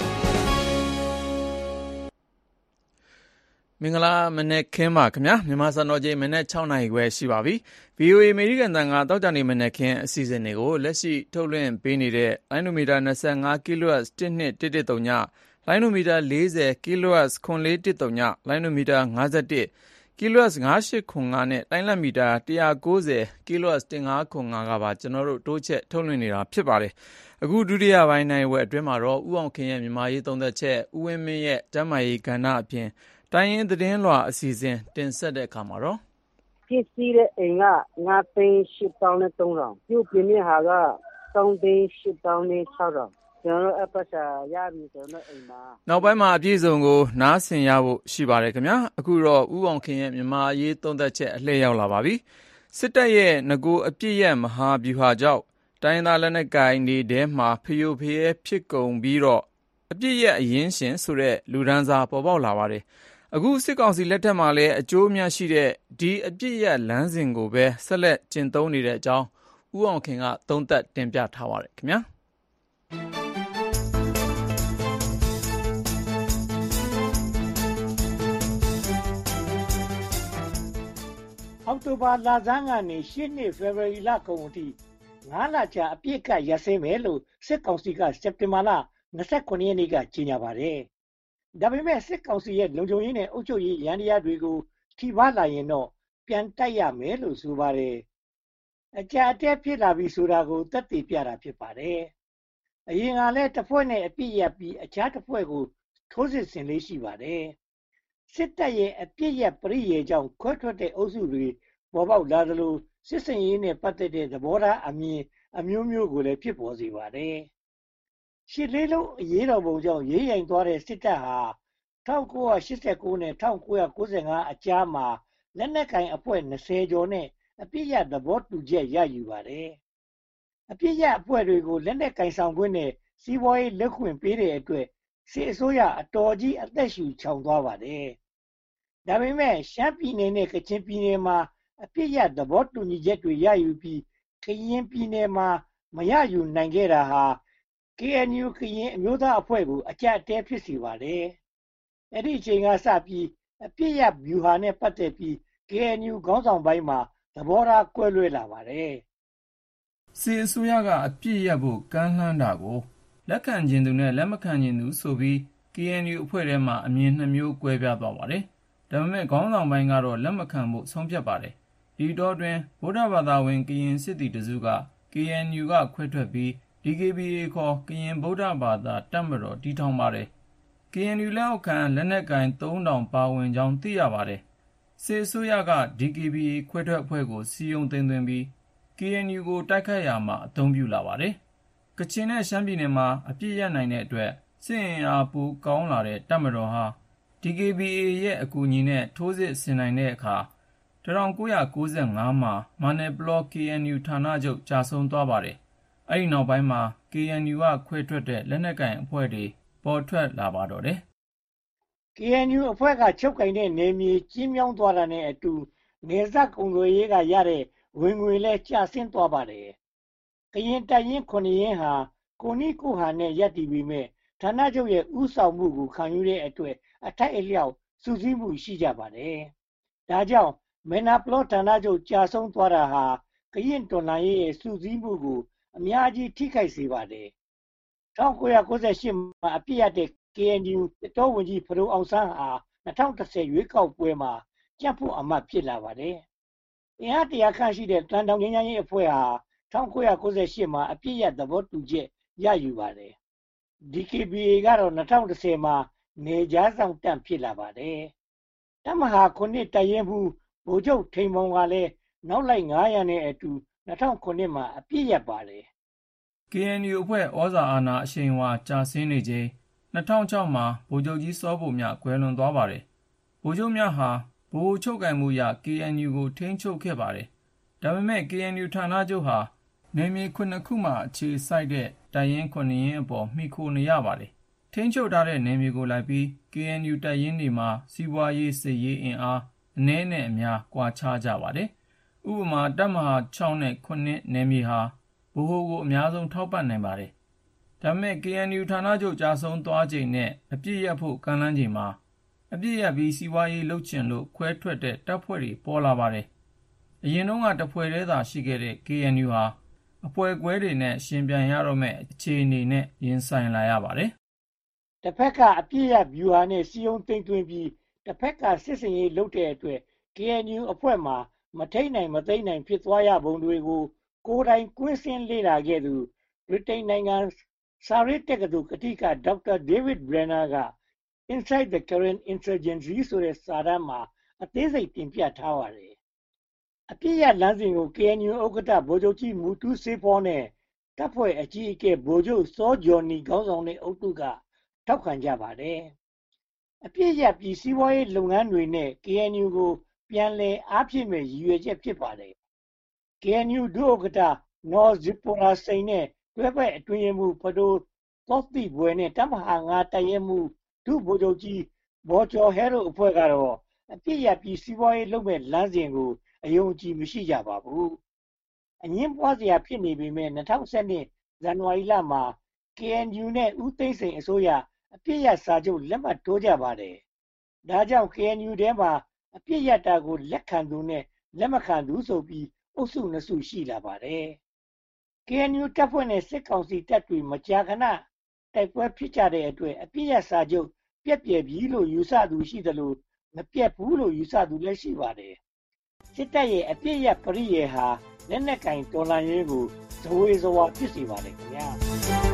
မင်္ဂလာမနေ့ခင်းပါခင်ဗျာမြန်မာစံတော်ချိန်မနေ့6နာရီခွဲရှိပါပြီ VOA အမေရိကန်တန်ကတောက်ကြနေမနေ့ခင်းအစီအစဉ်တွေကိုလက်ရှိထုတ်လွှင့်ပေးနေတဲ့လိုင်းနိုမီတာ 25 kHz 1213ညလိုင်းနိုမီတာ 40 kHz 9413ညလိုင်းနိုမီတာ 51 kHz 9805နဲ့လိုင်းလက်မီတာ 190 kHz 1505ကပါကျွန်တော်တို့တိုးချက်ထုတ်လွှင့်နေတာဖြစ်ပါတယ်အခုဒုတိယပိုင်းနိုင်ဝက်အတွင်းမှာတော့ဥအောင်ခင်ရဲ့မြန်မာရေးသုံးသက်ချက်ဥဝင်းမင်းရဲ့ကျမ်းမာရေးကဏ္ဍအပြင်တိုင်းရင်းသတင်းလွှာအစီအစဉ်တင်ဆက်တဲ့အခါမှာတော့ပစ္စည်းတဲ့အိမ်က9,800,300ပြုတ်ပြင်းတဲ့ဟာက3,800,600ကျွန်တော်အပတ်စာရပြီကျွန်တော်အိမ်မှာနောက်ပိုင်းမှာအပြည့်စုံကိုနားဆင်ရဖို့ရှိပါတယ်ခင်ဗျာအခုတော့ဥအောင်ခင်ရဲ့မြန်မာရေးသုံးသက်ချက်အလှည့်ရောက်လာပါပြီစစ်တပ်ရဲ့ငကိုအပြည့်ရဲ့မဟာဗျူဟာကြောင့်တိုင်းသားလက်နက်ကိုင်တွေထဲမှာဖျို့ဖျဲဖြစ်ကုန်ပြီးတော့အပြည့်ရဲ့အရင်ရှင်ဆိုတဲ့လူဒန်းစားပေါ်ပေါက်လာပါတယ်အခုစစ်ကောင်စီလက်ထက်မှာလည်းအကျိုးအမြတ်ရှိတဲ့ဒီအပြည့်ရဲ့လမ်းစဉ်ကိုပဲဆက်လက်ကျင့်သုံးနေတဲ့အကြောင်းဥအောင်ခင်ကသုံးသပ်တင်ပြထားပါတယ်ခင်ဗျာအောက်တိုဘာလဆန်းကနေ8နှစ်ဖေဖော်ဝါရီလကုန်အထိ9လကြာအပြည့်ကရပ်စဲမယ်လို့စစ်ကောင်စီကစက်တင်ဘာလ29ရက်နေ့ကကြေညာပါတယ်။ဒါပေမဲ့စစ်ကောင်စီရဲ့လုံခြုံရေးနဲ့အုပ်ချုပ်ရေးရန်တရားတွေကိုထိပါလာရင်တော့ပြန်တိုက်ရမယ်လို့ဆိုပါတယ်။အကြအတဲဖြစ်လာပြီဆိုတာကိုသက်သေပြတာဖြစ်ပါတယ်။အရင်ကလည်းတစ်ဖွဲ့နဲ့အပြည့်ရပြီးအခြားတစ်ဖွဲ့ကိုထိုးစစ်ဆင်လေးရှိပါတယ်။စစ်တပ်ရဲ့အပြည့်ရပရိယေကြောင့်ခွဲထွက်တဲ့အုပ်စုတွေပေါ်ပေါက်လာသလိုစစ်စင်ရေးနဲ့ပတ်သက်တဲ့သဘောထားအမြင်အမျိုးမျိုးကိုလည်းဖြစ်ပေါ်စေပါတယ်။ရှစ်လေးလုံးအရေးတော်ပုံကြောင့်ရေးရင်သွားတဲ့စစ်တပ်ဟာ1989နဲ့1995အကြားမှာလက်နက်ကင်အဖွဲ့20ကျော်နဲ့အပြည့်ရသဘောတူချက်ရယူပါတယ်။အပြည့်ရအဖွဲ့တွေကိုလက်နက်ကင်ဆောင်ခွင့်နဲ့စီးပွားရေးလက်ခွင့်ပေးတဲ့အတွက်စစ်အစိုးရအတော်ကြီးအသက်ရှူချောင်သွားပါတယ်။ဒါပေမဲ့ရှမ်းပြည်နယ်နဲ့ကချင်ပြည်နယ်မှာအပြည့်ရသဘောတူညီချက်တွေရယူပြီးကရင်ပြည်နယ်မှာမရယူနိုင်ခဲ့တာဟာ KNU ကရင်အမျိုးသားအဖွဲ့ကိုအကြက်တဲဖြစ်စေပါတယ်။အဲ့ဒီအချိန်ကစပြီးအပြည့်ရဗျူဟာနဲ့ပတ်သက်ပြီး KNU ခေါင်းဆောင်ပိုင်းမှာသဘောထားကွဲလွဲလာပါတယ်။စစ်အစိုးရကအပြည့်ရဖို့ကမ်းလှမ်းတာကိုလက်ခံခြင်းသူနဲ့လက်မခံခြင်းသူဆိုပြီး KNU အဖွဲ့ထဲမှာအမြင်နှမျိုးကွဲပြားသွားပါတယ်။ဒါပေမဲ့ခေါင်းဆောင်ပိုင်းကတော့လက်မခံဖို့ဆုံးဖြတ်ပါတယ်။ဒီတော့တွင်ဗုဒ္ဓဘာသာဝင်ကရင်စစ်သည်တစုက KNU ကခွဲထွက်ပြီး DKBA ခေါ်ကရင်ဗုဒ္ဓဘာသာတပ်မတော်တည်ထောင်ပါတယ်။ KNU လက်အောက်ခံလက်နက်ကိုင်3000ပါဝင်ကြောင်းသိရပါတယ်။စစ်အစိုးရက DKBA ခွဲထွက်အဖွဲ့ကိုစီယုံသိမ်းသွင်းပြီး KNU ကိုတိုက်ခိုက်ရာမှာအသုံးပြုလာပါတယ်။ကချင်နဲ့ရှမ်းပြည်နယ်မှာအပြည့်ရနိုင်တဲ့အတွက်စစ်အင်အားပိုကောင်းလာတဲ့တပ်မတော်ဟာ DKBA ရဲ့အကူအညီနဲ့ထိုးစစ်ဆင်နိုင်တဲ့အခါ1995မှာမာနယ်ပလော KNU ဌာနချုပ်ကြာဆုံးသွားပါတယ်။အဲဒီနောက်ပိုင်းမှာ KNU ကခွဲထွက်တဲ့လက်နက်ကိုင်အဖွဲ့တွေပေါ်ထွက်လာပါတော့တယ်။ KNU အဖွဲ့ကချုပ်ကင်တဲ့နယ်မြေကြီးမြောင်းသွားတာနဲ့အတူနယ်စပ်ကုန်သွယ်ရေးကရတဲ့ဝင်ငွေလည်းကျဆင်းသွားပါတယ်။ကရင်တပ်ရင်း9ရင်းဟာကိုနီကိုဟာနဲ့ရပ်တည်ပြီးမဲ့ဌာနချုပ်ရဲ့ဥဆောင်မှုကိုခံယူတဲ့အတွက်အထိုက်အလျောက်စုစည်းမှုရှိကြပါတယ်။ဒါကြောင့်မဲနာပလောဌာနချုပ်ကြာဆုံးသွားတာဟာကရင်တော်လှန်ရေးရဲ့စုစည်းမှုကိုအများကြီးထိခိုက်စေပါတယ်။1998မှာအပြည့်ရတဲ့ KNU တော်ဝင်ကြီးဖဒိုအောင်ဆန်းဟာ2010ရွေးကောက်ပွဲမှာကြံ့ဖို့အမတ်ဖြစ်လာပါတယ်။အင်အား100ခန့်ရှိတဲ့တန်တောင်ငြိမ်းချမ်းရေးအဖွဲ့ဟာ1998မှာအပြည့်ရသဘောတူချက်ရယူပါတယ်။ DKBA ကတော့2010မှာနေကြားဆောင်တန့်ဖြစ်လာပါတယ်။တပ်မဟာ9တပ်ရင်းမှုဗိုလ်ချုပ်ထိန်မောင်ကလည်းနောက်လိုက်900နဲ့အတူ2009မှာအပြည့်ရပါတယ်။ KNU အဖွဲ့ဩဇာအာဏာအရှိန်အဝါကျဆင်းနေချိန်2006မှာဗိုလ်ချုပ်ကြီးစောဘိုမြကွယ်လွန်သွားပါတယ်။ဗိုလ်ချုပ်မြဟာဗဟိုချုပ်ကိုင်မှုရ KNU ကိုထိန်းချုပ်ခဲ့ပါတယ်။ဒါပေမဲ့ KNU ဌာနချုပ်ဟာနယ်မြေခုနှစ်ခုမှအခြေစိုက်တဲ့တပ်ရင်း7ရင်းအပေါ်မှီခိုနေရပါတယ်။ထိန်းချုပ်ထားတဲ့နယ်မြေကိုလိုက်ပြီး KNU တပ်ရင်းတွေမှာစီးပွားရေးစစ်ရေးအင်အားအနည်းနဲ့အများကွာခြားကြပါတယ်။ဥပမာတပ်မဟာ6နဲ့9နယ်မြေဟာဗဟိုကိုအများဆုံးထောက်ပံ့နိုင်ပါတယ်။ဒါပေမဲ့ KNU ဌာနချုပ်ကြာဆုံးသွားချိန်နဲ့အပြစ်ရဖို့ကမ်းလှမ်းချိန်မှာအပြစ်ရပြီးစီးပွားရေးလုပ်ချင်လို့ခွဲထွက်တဲ့တပ်ဖွဲ့တွေပေါ်လာပါတယ်။အရင်တုန်းကတပ်ဖွဲ့သေးသာရှိခဲ့တဲ့ KNU ဟာအဖွဲ့ကွဲတွေနဲ့ရှင်ပြန်ရတော့မဲ့အခြေအနေနဲ့ရင်ဆိုင်လာရပါတယ်။တစ်ဖက်ကအပြစ်ရဗျူဟာနဲ့စီယုံသိမ့်သွင်းပြီးတစ်ဖက်ကစစ်စင်ရေးလုပ်တဲ့အတွက် KNU အဖွဲ့မှာမထိန်နိုင်မသိမ့်နိုင်ဖြစ်သွားရပုံတွေကိုကိုယ်တိုင်ကွင်းဆင်းလေ့လာခဲ့သူဗြိတိန်နိုင်ငံစာရေးတက္ကသိုလ်ကတိကဒေါက်တာဒေးဗစ်ဘရနာက Inside the Current Insurgency ဆိုတဲ့စာတမ်းမှာအသေးစိတ်တင်ပြထားပါတယ်။အပြစ်ရလမ်းစဉ်ကို KNU ဥက္ကဋ္ဌဗိုလ်ချုပ်ကြီးမူတူးစေးဖောနဲ့တပ်ဖွဲ့အကြီးအကဲဗိုလ်ချုပ်စောဂျော်နီခေါင်းဆောင်တဲ့အုပ်စုကထောက်ခံကြပါတယ်။အပြစ်ရပြည်စည်းဝါးရေးလုပ်ငန်းတွေနဲ့ KNU ကိုပြန်လည်အားဖြည့်မဲ့ရည်ရွယ်ချက်ဖြစ်ပါတယ်။ KNU ဒုဥက္ကဋ္ဌနော်ဇီပိုလာစိန်နဲ့တွဲဖက်အတွင်းရေးမှူးဖဒိုသောတိဘွယ်နဲ့တပ်မဟာ9တပ်ရင်းမှူးဒုဗိုလ်ချုပ်ကြီးဘော်ကျော်ဟဲတို့အဖွဲ့ကတော့အပြစ်ရပြည်စည်းဝါးရေးလုပ်မဲ့လမ်းစဉ်ကိုအယုံကြည်မရှိကြပါဘူး။အငင်းပွားစရာဖြစ်နေပေမဲ့2012ဇန်နဝါရီလမှာ KNU နဲ့ဦးသိန်းစိန်အစိုးရအပြစ်ရစာချုပ်လက်မှတ်ထိုးကြပါတယ်။ဒါကြောင့် KNU ထဲမှာအပြစ်ရတာကိုလက်ခံသူနဲ့လက်မခံသူဆိုပြီးအုပ်စုနှစ်စုရှိလာပါတယ်။ KNU တပ်ဖွဲ့နဲ့စစ်ကောင်စီတပ်တွေမကြာခဏတိုက်ပွဲဖြစ်ကြတဲ့အတွက်အပြစ်ရစာချုပ်ပြက်ပြယ်ပြီလို့ယူဆသူရှိသလိုမပြက်ဘူးလို့ယူဆသူလည်းရှိပါတယ်။စစ်တပ်ရဲ့အပြစ်ရပရိယေဟာလက်နက်ကင်တော်လှန်ရေးကိုဇဝေဇဝါဖြစ်စေပါတယ်ခင်ဗျာ။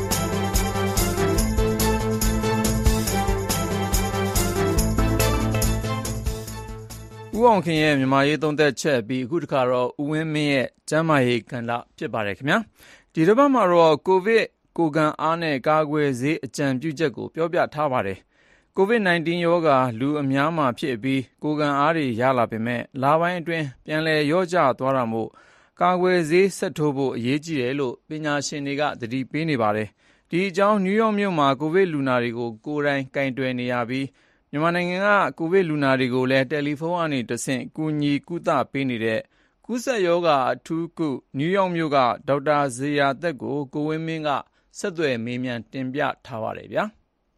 ဦးအောင်ခင်ရဲ့မြန်မာရေးသုံးသက်ချက်ပြီးအခုတခါတော့ဦးဝင်းမင်းရဲ့ကျမ်းမာရေးကဏ္ဍဖြစ်ပါတယ်ခင်ဗျာဒီတစ်ပတ်မှာတော့ကိုဗစ်ကိုကံအားနဲ့ကာကွယ်ဆေးအကြံပြုချက်ကိုပြောပြထားပါတယ်ကိုဗစ် -19 ရောဂါလူအများမှာဖြစ်ပြီးကိုကံအားတွေရလာပေမဲ့လပိုင်းအတွင်းပြန်လည်လျော့ကျသွားတာမို့ကာကွယ်ဆေးဆက်ထိုးဖို့အရေးကြီးတယ်လို့ပညာရှင်တွေကသတိပေးနေပါတယ်ဒီအကြောင်းနယူးယောက်မြို့မှာကိုဗစ်လူနာတွေကိုကိုယ်တိုင်ကင်တွယ်နေရပြီးမြန်မာနိုင်ငံကကိုဗစ်လူနာတွေကိုလည်းတယ်လီဖုန်းကနေတဆင့်ကူညီကုသပေးနေတဲ့ကူးစက်ရောဂါအထူးကုနယူးယောက်မြို့ကဒေါက်တာဇေယျာသက်ကိုကိုဝင်းမင်းကဆက်သွယ်မေးမြန်းတင်ပြထားပါတယ်ဗျာ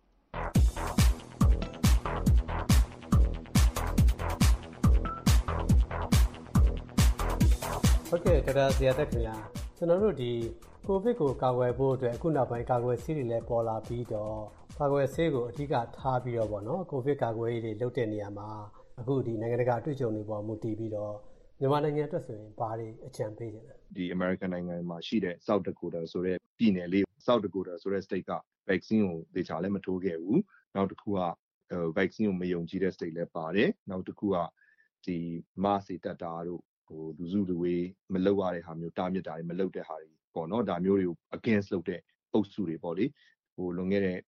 ဟုတ်ကဲ့ဒေါက်တာဇေယျာသက်ခင်ဗျာကျွန်တော်တို့ဒီကိုဗစ်ကိုကာကွယ်ဖို့အတွက်အခုနောက်ပိုင်းကာကွယ်ဆေးတွေလည်းပေါ်လာပြီးတော့ကာကွယ်ဆေးကိုအဓိကထားပြီးတော့ပေါ့နော်ကိုဗစ်ကာကွယ်ရေးတွေလုပ်တဲ့နေရာမှာအခုဒီနိုင်ငံတကာအတွေ့အကြုံတွေပေါ်မူတည်ပြီးတော့မြန်မာနိုင်ငံအတွက်ဆိုရင်ဘာတွေအကြံပေးကြလဲဒီ American နိုင်ငံမှာရှိတဲ့ South Dakota ဆိုတဲ့ပြည်နယ်လေး South Dakota ဆိုတဲ့ state က vaccine ကိုသေချာလည်းမထိုးခဲ့ဘူးနောက်တစ်ခုကvaccine ကိုမယုံကြည်တဲ့ state လည်းပါတယ်နောက်တစ်ခုကဒီ mask တွေတက်တာတို့လူစုလူဝေးမလုပ်ရတဲ့ဟာမျိုးတားမြစ်တာတွေမလုပ်တဲ့ဟာတွေပေါ့နော်ဒါမျိုးတွေကို against လုပ်တဲ့အုပ်စုတွေပေါ့လေလွန်ခဲ့တဲ့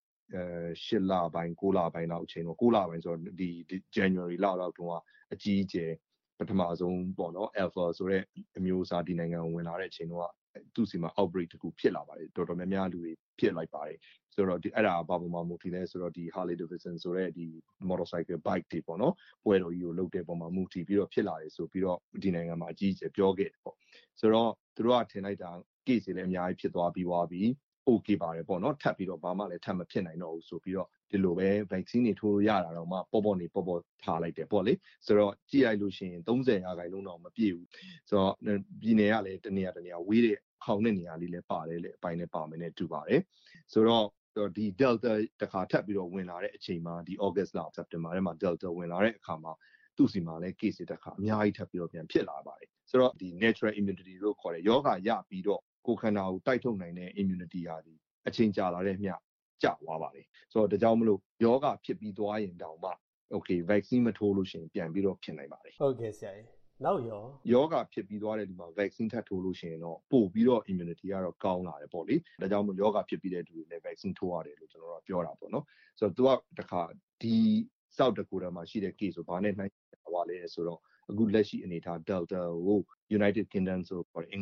8လပိုင်း9လပိုင်းလောက်အချိန်တော့9လပိုင်းဆိုတော့ဒီ January လောက်တုန်းကအကြီးအကျယ်ပထမဆုံးပေါ့နော် Alpha ဆိုတဲ့အမျိုးအစားဒီနိုင်ငံကိုဝင်လာတဲ့အချိန်တော့သူ့စီမှာ outbreak တခုဖြစ်လာပါတယ်တော်တော်များများလူတွေဖြစ်လိုက်ပါတယ်ဆိုတော့ဒီအဲ့ဒါဘာပုံမှန်မူတည်လဲဆိုတော့ဒီ Harley Davidson ဆိုတဲ့ဒီ motorcycle bike တွေပေါ့နော်ပွဲတော်ကြီးကိုလုပ်တဲ့ပုံမှာမူတည်ပြီးတော့ဖြစ်လာတယ်ဆိုပြီးတော့ဒီနိုင်ငံမှာအကြီးအကျယ်ပြောခဲ့ပေါ့ဆိုတော့သူတို့ကထင်လိုက်တာ case တွေလည်းအများကြီးဖြစ်သွားပြီးokay ပါတယ်ပေါ့နော်ထပ်ပြီးတော့ဘာမှလည်းထပ်မဖြစ်နိုင်တော့ဘူးဆိုပြီးတော့ဒီလိုပဲ vaccine တွေထိုးရတာတော့မှပေါ့ထားလိုက်တယ်ပေါ့လေဆိုတော့ကြည့်လိုက်လို့ရှိရင်30%တော့မပြည့်ဘူးဆိုတော့ပြည်နယ်ကလည်းတနေရာဝေးတဲ့ခေါင်တဲ့နေရာလေးလည်းပါတယ်လေအပိုင်းလည်းပါမယ်နဲ့တူပါတယ်ဆိုတော့ဒီ Delta တခါထပ်ပြီးတော့ဝင်လာတဲ့အချိန်မှာဒီ August လ September ထဲမှာ Delta ဝင်လာတဲ့အခါမှာသူ့စီမှာလည်း case တခါအများကြီးထပ်ပြီးတော့ပြန်ဖြစ်လာပါတယ်ဆိုတော့ဒီ natural immunity လို့ခေါ်တဲ့ယောဂရပြီးတော့ကိုယ်ခန္ဓာကိုတိုက်ထုတ်နိုင်တဲ့ immunity ဟာဒီအချိန်ကြာလာတဲ့မျှကျသွားပါတယ်ဆိုတော့ဒါကြောင့်မလို့ယောဂဖြစ်ပြီးသွားရင်တောင်မှ okay vaccine မထိုးလို့ရှိရင်ပြန်ပြီးတော့ဖြစ်နိုင်ပါတယ်ဟုတ်ကဲ့ဆရာကြီးနောက်ယောဂဖြစ်ပြီးသွားတဲ့ဒီမှာ vaccine ထပ်ထိုးလို့ရှိရင်တော့ပို့ပြီးတော့ immunity ကတော့ကောင်းလာတယ်ပေါ့လေဒါကြောင့်မို့ယောဂဖြစ်ပြီးတဲ့လူတွေလည်း vaccine ထိုးရတယ်လို့ကျွန်တော်တို့ပြောတာပေါ့နော်ဆိုတော့သူကတခါဒီ South Dakota မှာရှိတဲ့ case ဆိုဘာနဲ့နှိုင်းပါလဲဆိုတော့အခုလက်ရှိအနေထား Delta ကို United Kingdom ဆိုတော့ England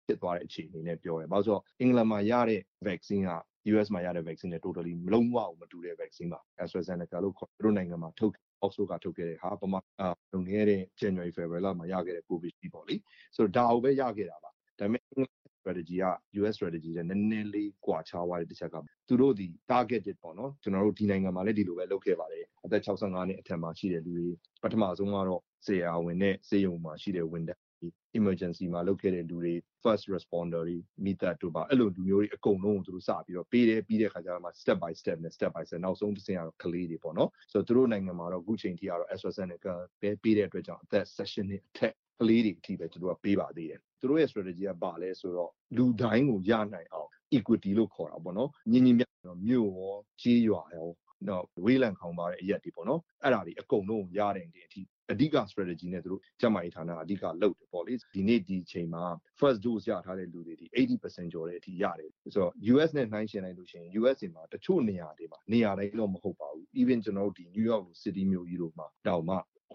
ဖြစ်သွားတဲ့အခြေအနေနဲ့ပြောတယ်။ဘာလို့ဆိုတော့အင်္ဂလန်မှာရတဲ့ vaccine က US မှာရတဲ့ vaccine နဲ့ totally လုံးဝမတူတဲ့ vaccine ပါ AstraZeneca လို့ခေါ်သူတို့နိုင်ငံမှာထုတ်Oxford ကထုတ်ခဲ့တဲ့ဟာပမာလွန်ခဲ့တဲ့ January February လမှာရခဲ့တဲ့ COVID ပေါ့လေဆိုတော့ဒါကိုပဲရခဲ့တာပါဒါပေမဲ့ strategy က US strategy နဲ့နည်းနည်းလေးကွာခြားသွားတဲ့တစ်ချက်ကသူတို့ဒီ targeted ပေါ့နော်ကျွန်တော်တို့ဒီနိုင်ငံမှာလည်းဒီလိုပဲလုပ်ခဲ့ပါတယ်အသက်65နှစ်အထက်မှာရှိတဲ့လူတွေပထမဆုံးကတော့ဆေးရဝင်နဲ့ဆေးရုံမှာရှိတဲ့ဝန်ထမ်းemergency မှာလုပ်ခဲ့တဲ့လူတွေ first responder တွေမိသက်တို့ပါအဲ့လိုလူမျိုးတွေအကုန်လုံးကိုသူတို့စပြီးတော့ပေးတယ်ပြီးတဲ့ခါကျတော့မှ step by step နဲ့ step by step နောက်ဆုံးတစ်ဆင့်ကတော့ကလေးတွေပေါ့နော်ဆိုတော့သူတို့နိုင်ငံမှာတော့အခုချိန်ထိကတော့ AstraZeneca ပဲပေးတဲ့အတွက်ကြောင့်အသက်16နှစ်အထက်ကလေးတွေအထိပဲသူတို့ကပေးပါသေးတယ်သူတို့ရဲ့ strategy ကပါလဲဆိုတော့လူတိုင်းကိုရနိုင်အောင် equity လို့ခေါ်တာပေါ့နော်ညီညီမျှတော့မြို့ရောကြီးရွာရောတော့ဝေးလံခေါင်ပါတဲ့အရက်တွေပေါ့နော်အဲ့ဒါတွေအကုန်လုံးရတဲ့အထိအဓိက strategy နဲ့သူတို့ကျန်းမာရေးဌာနအဓိကလုပ်တယ်ပေါ့လေဒီနေ့ဒီချိန်မှာ first dose ရထားတဲ့လူတွေဒီ 80% ကျော်တဲ့အထိရတယ်ဆိုတော့ US နဲ့နှိုင်းယှဉ်လိုက်လို့ရှိရင် US မှာတချို့နေရာတွေမှာနေရာတိုင်းတော့မဟုတ်ပါဘူး even ကျွန်တော်တို့ဒီ New York City မြို့ကြီးတို့မှာတောင်မှ